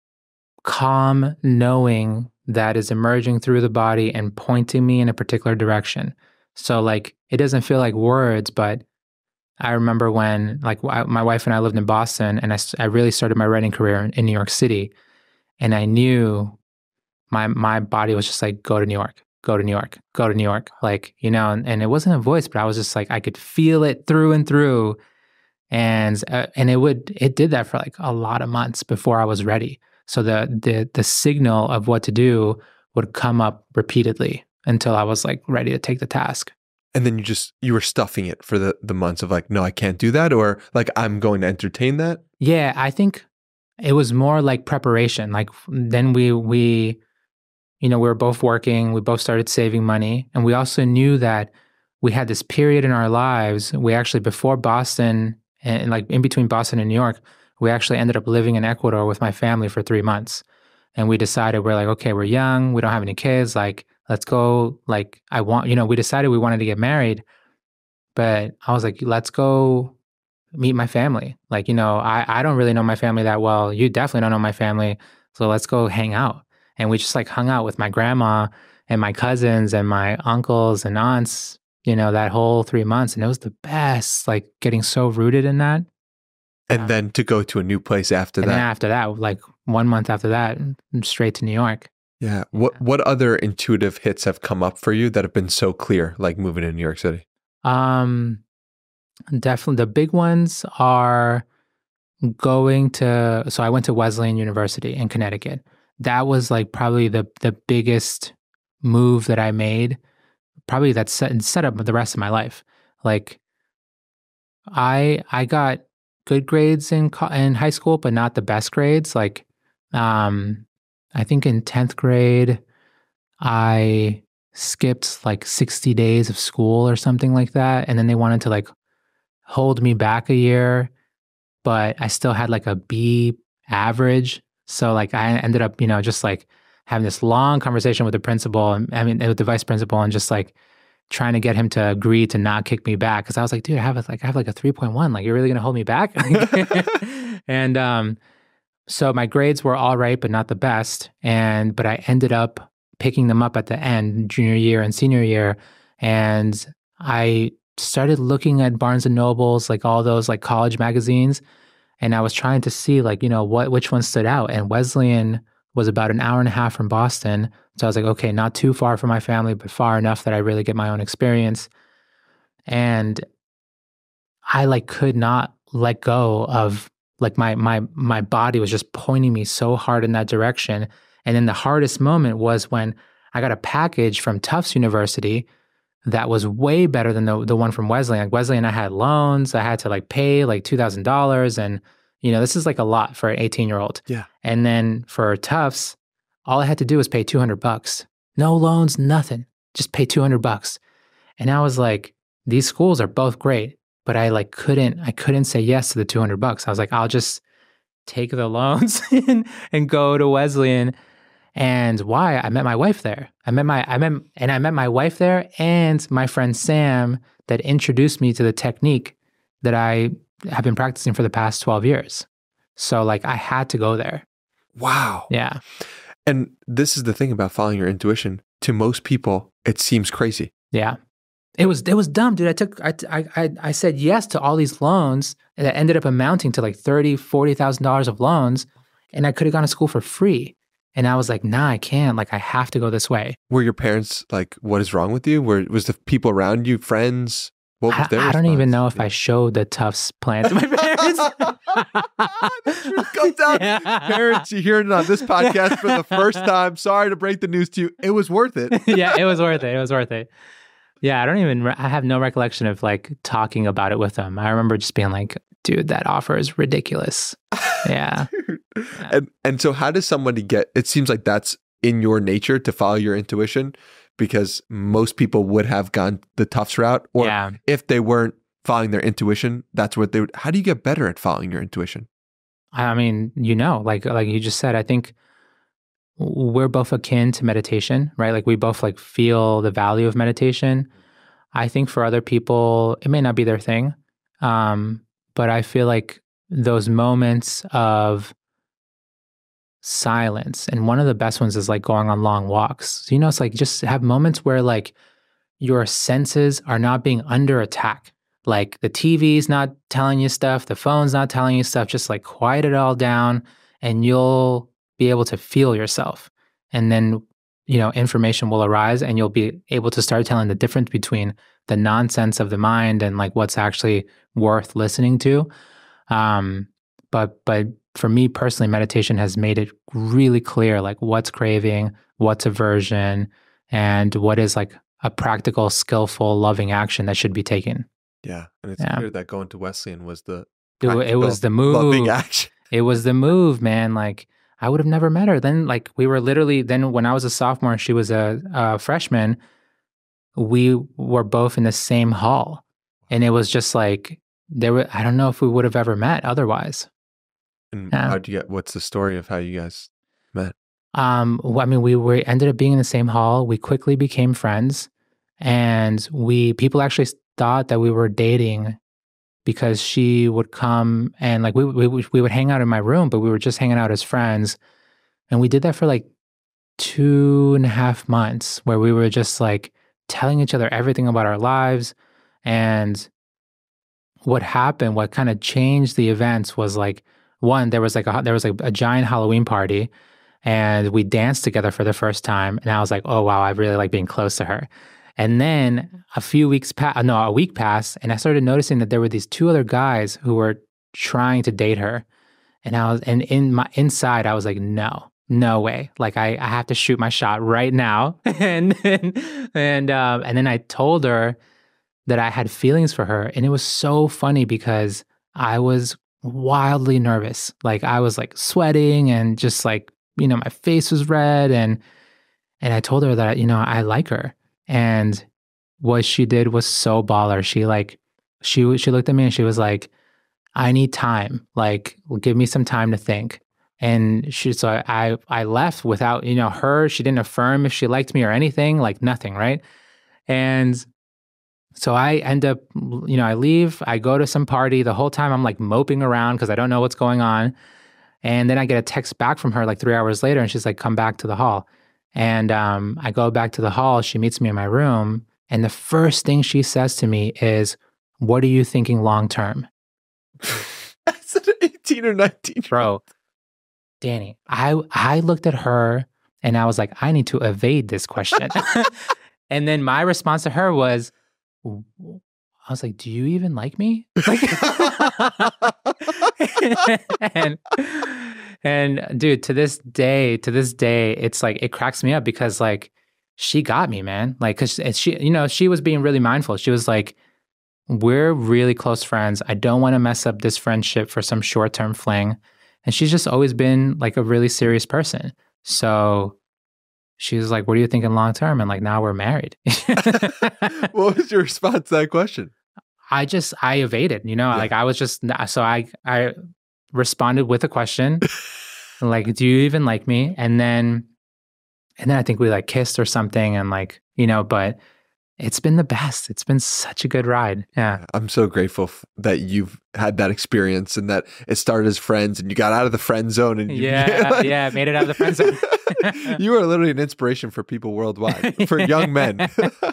calm knowing that is emerging through the body and pointing me in a particular direction. So like it doesn't feel like words, but I remember when like I, my wife and I lived in Boston and I, s- I really started my writing career in, in New York City, and I knew my my body was just like, go to New York. go to New York, go to New York. Like, you know, and, and it wasn't a voice, but I was just like, I could feel it through and through. And, uh, and it would, it did that for like a lot of months before I was ready. So the, the, the signal of what to do would come up repeatedly until I was like ready to take the task. And then you just, you were stuffing it for the, the months of like, no, I can't do that. Or like, I'm going to entertain that. Yeah. I think it was more like preparation. Like then we, we, you know, we were both working, we both started saving money. And we also knew that we had this period in our lives. We actually, before Boston and like in between Boston and New York, we actually ended up living in Ecuador with my family for three months. And we decided, we're like, okay, we're young, we don't have any kids. Like, let's go, like, I want, you know, we decided we wanted to get married. But I was like, let's go meet my family. Like, you know, I, I don't really know my family that well. You definitely don't know my family. So let's go hang out. And we just like hung out with my grandma and my cousins and my uncles and aunts, you know, that whole three months. And it was the best, like getting so rooted in that. And then to go to a new place after and that. And then after that, like one month after that, straight to New York. Yeah. What, what other intuitive hits have come up for you that have been so clear, like moving to New York City? Um, definitely the big ones are going to, so I went to Wesleyan University in Connecticut. That was like probably the the biggest move that I made, probably that set, set up the rest of my life. Like I I got good grades in in high school, but not the best grades. Like um, I think in tenth grade, I skipped like sixty days of school or something like that. And then they wanted to like hold me back a year, but I still had like a B average. So like I ended up, you know, just like having this long conversation with the principal and I mean with the vice principal and just like trying to get him to agree to not kick me back. Cause I was like, dude, I have a, like I have like a three point one. Like you're really gonna hold me back? And um, so my grades were all right, but not the best. And but I ended up picking them up at the end, junior year and senior year. And I started looking at Barnes and Nobles, like all those like college magazines. And I was trying to see like, you know, what which one stood out. And Wesleyan was about an hour and a half from Boston. So I was like, okay, not too far from my family, but far enough that I really get my own experience. And I like could not let go of like my my my body was just pointing me so hard in that direction. And then the hardest moment was when I got a package from Tufts University that was way better than the the one from Wesleyan. Like Wesleyan, I had loans. I had to like pay like two thousand dollars. And, you know, this is like a lot for an eighteen-year-old. Yeah. And then for Tufts, all I had to do was pay two hundred bucks. No loans, nothing. Just pay two hundred bucks. And I was like, these schools are both great, but I like couldn't, I couldn't say yes to the two hundred bucks. I was like, I'll just take the loans and, and go to Wesleyan. And why? I met my wife there. I met my, I met, and I met my wife there and my friend Sam that introduced me to the technique that I have been practicing for the past twelve years. So like I had to go there. Wow. Yeah. And this is the thing about following your intuition. To most people, it seems crazy. Yeah. It was, it was dumb, dude. I took, I, I, I said yes to all these loans that ended up amounting to like thirty thousand dollars, forty thousand dollars of loans. And I could have gone to school for free. And I was like, nah, I can't. Like, I have to go this way. Were your parents like, what is wrong with you? Were, was the people around you, friends? What was I, their I don't response? even know if I showed the Tufts plan to my parents. The truth comes out. Yeah. Parents, you're hearing it on this podcast for the first time. Sorry to break the news to you. It was worth it. Yeah, it was worth it. It was worth it. Yeah, I don't even, re- I have no recollection of like talking about it with them. I remember just being like, dude, that offer is ridiculous. Yeah. Yeah. And and so how does somebody get, it seems like that's in your nature to follow your intuition, because most people would have gone the Tufts route, or Yeah. if they weren't following their intuition, that's what they would. How do you get better at following your intuition? I mean, you know, like like you just said, I think we're both akin to meditation, right? Like we both like feel the value of meditation. I think for other people, it may not be their thing, um, but I feel like those moments of silence, and one of the best ones is like going on long walks. So, you know, it's like just have moments where like your senses are not being under attack. Like the T V's not telling you stuff, the phone's not telling you stuff, just like quiet it all down and you'll be able to feel yourself. And then you know, information will arise and you'll be able to start telling the difference between the nonsense of the mind and like what's actually worth listening to. Um, but, but for me personally, meditation has made it really clear, like what's craving, what's aversion, and what is like a practical, skillful, loving action that should be taken. Yeah. And it's Yeah. clear that going to Wesleyan was the It, wa- it was the move. loving action. It was the move, man. Like I would have never met her. Then like we were literally, then when I was a sophomore and she was a, a freshman, we were both in the same hall. And it was just like, there were, I don't know if we would have ever met otherwise. And Yeah. how'd you get, what's the story of how you guys met? Um, well, I mean, we were ended up being in the same hall. We quickly became friends, and we people actually thought that we were dating because she would come and like we we we would hang out in my room, but we were just hanging out as friends, and we did that for like two and a half months, where we were just like telling each other everything about our lives, and what happened, what kind of changed the events was like one, there was like a there was like a giant Halloween party. And we danced together for the first time. And I was like, oh, wow, I really like being close to her. And then a few weeks passed, no, a week passed. And I started noticing that there were these two other guys who were trying to date her. And I was, and in my inside, I was like, no, no way. Like I, I have to shoot my shot right now. and and and, um, and then I told her that I had feelings for her. And it was so funny because I was wildly nervous. Like I was like sweating and just like, you know, my face was red, and and I told her that, you know, I like her. And what she did was so baller. She like, she she looked at me and she was like, I need time. Like, give me some time to think. And she, so I I left without, you know, her. She didn't affirm if she liked me or anything, like nothing, right? And so I end up, you know, I leave. I go to some party. The whole time I'm like moping around because I don't know what's going on. And then I get a text back from her like three hours later, and she's like, come back to the hall. And um, I go back to the hall. She meets me in my room. And the first thing she says to me is, what are you thinking long term? That's an eighteen or nineteen. Bro, Danny, I, I looked at her and I was like, I need to evade this question. And then my response to her was, I was like, do you even like me? Like, and, and dude, to this day, to this day, it's like, it cracks me up because like, she got me, man. Like, cause she, you know, she was being really mindful. She was like, we're really close friends. I don't want to mess up this friendship for some short-term fling. And she's just always been like a really serious person. So she was like, what are you thinking long-term? And like, now we're married. What was your response to that question? I just, I evaded, you know, yeah. Like I was just, so I, I responded with a question, like, do you even like me? And then, and then I think we like kissed or something and like, you know, but it's been the best. It's been such a good ride. Yeah. I'm so grateful f- that you've had that experience and that it started as friends and you got out of the friend zone. And you, yeah, like, yeah, made it out of the friend zone. You are literally an inspiration for people worldwide, for young men.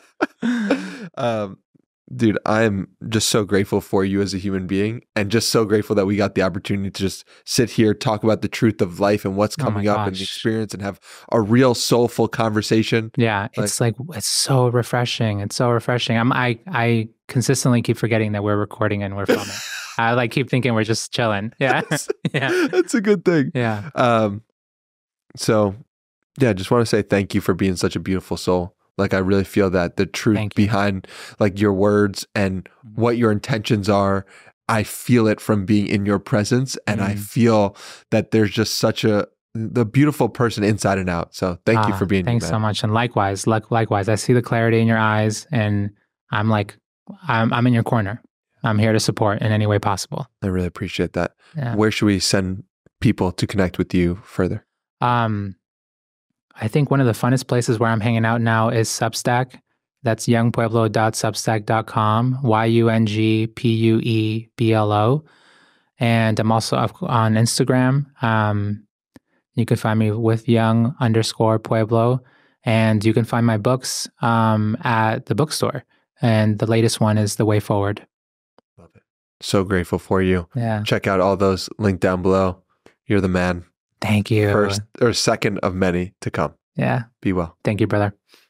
um, Dude, I'm just so grateful for you as a human being and just so grateful that we got the opportunity to just sit here, talk about the truth of life and what's coming oh up and the experience and have a real soulful conversation. Yeah, like, it's like, it's so refreshing. It's so refreshing. I'm, I, I consistently keep forgetting that we're recording and we're filming. I like keep thinking we're just chilling. Yeah. That's, yeah. That's a good thing. Yeah. Um, so yeah, just want to say thank you for being such a beautiful soul. Like, I really feel that the truth behind like your words and what your intentions are, I feel it from being in your presence. And mm. I feel that there's just such a, the beautiful person inside and out. So thank ah, you for being here. Thanks so much. And likewise, like, likewise, I see the clarity in your eyes and I'm like, I'm, I'm in your corner. I'm here to support in any way possible. I really appreciate that. Yeah. Where should we send people to connect with you further? Um, I think one of the funnest places where I'm hanging out now is Substack. That's young pueblo dot substack dot com, Y U N G P U E B L O. And I'm also on Instagram. Um, you can find me with young underscore Pueblo. And you can find my books um, at the bookstore. And the latest one is The Way Forward. Love it. So grateful for you. Yeah. Check out all those linked down below. You're the man. Thank you. First or second of many to come. Yeah. Be well. Thank you, brother.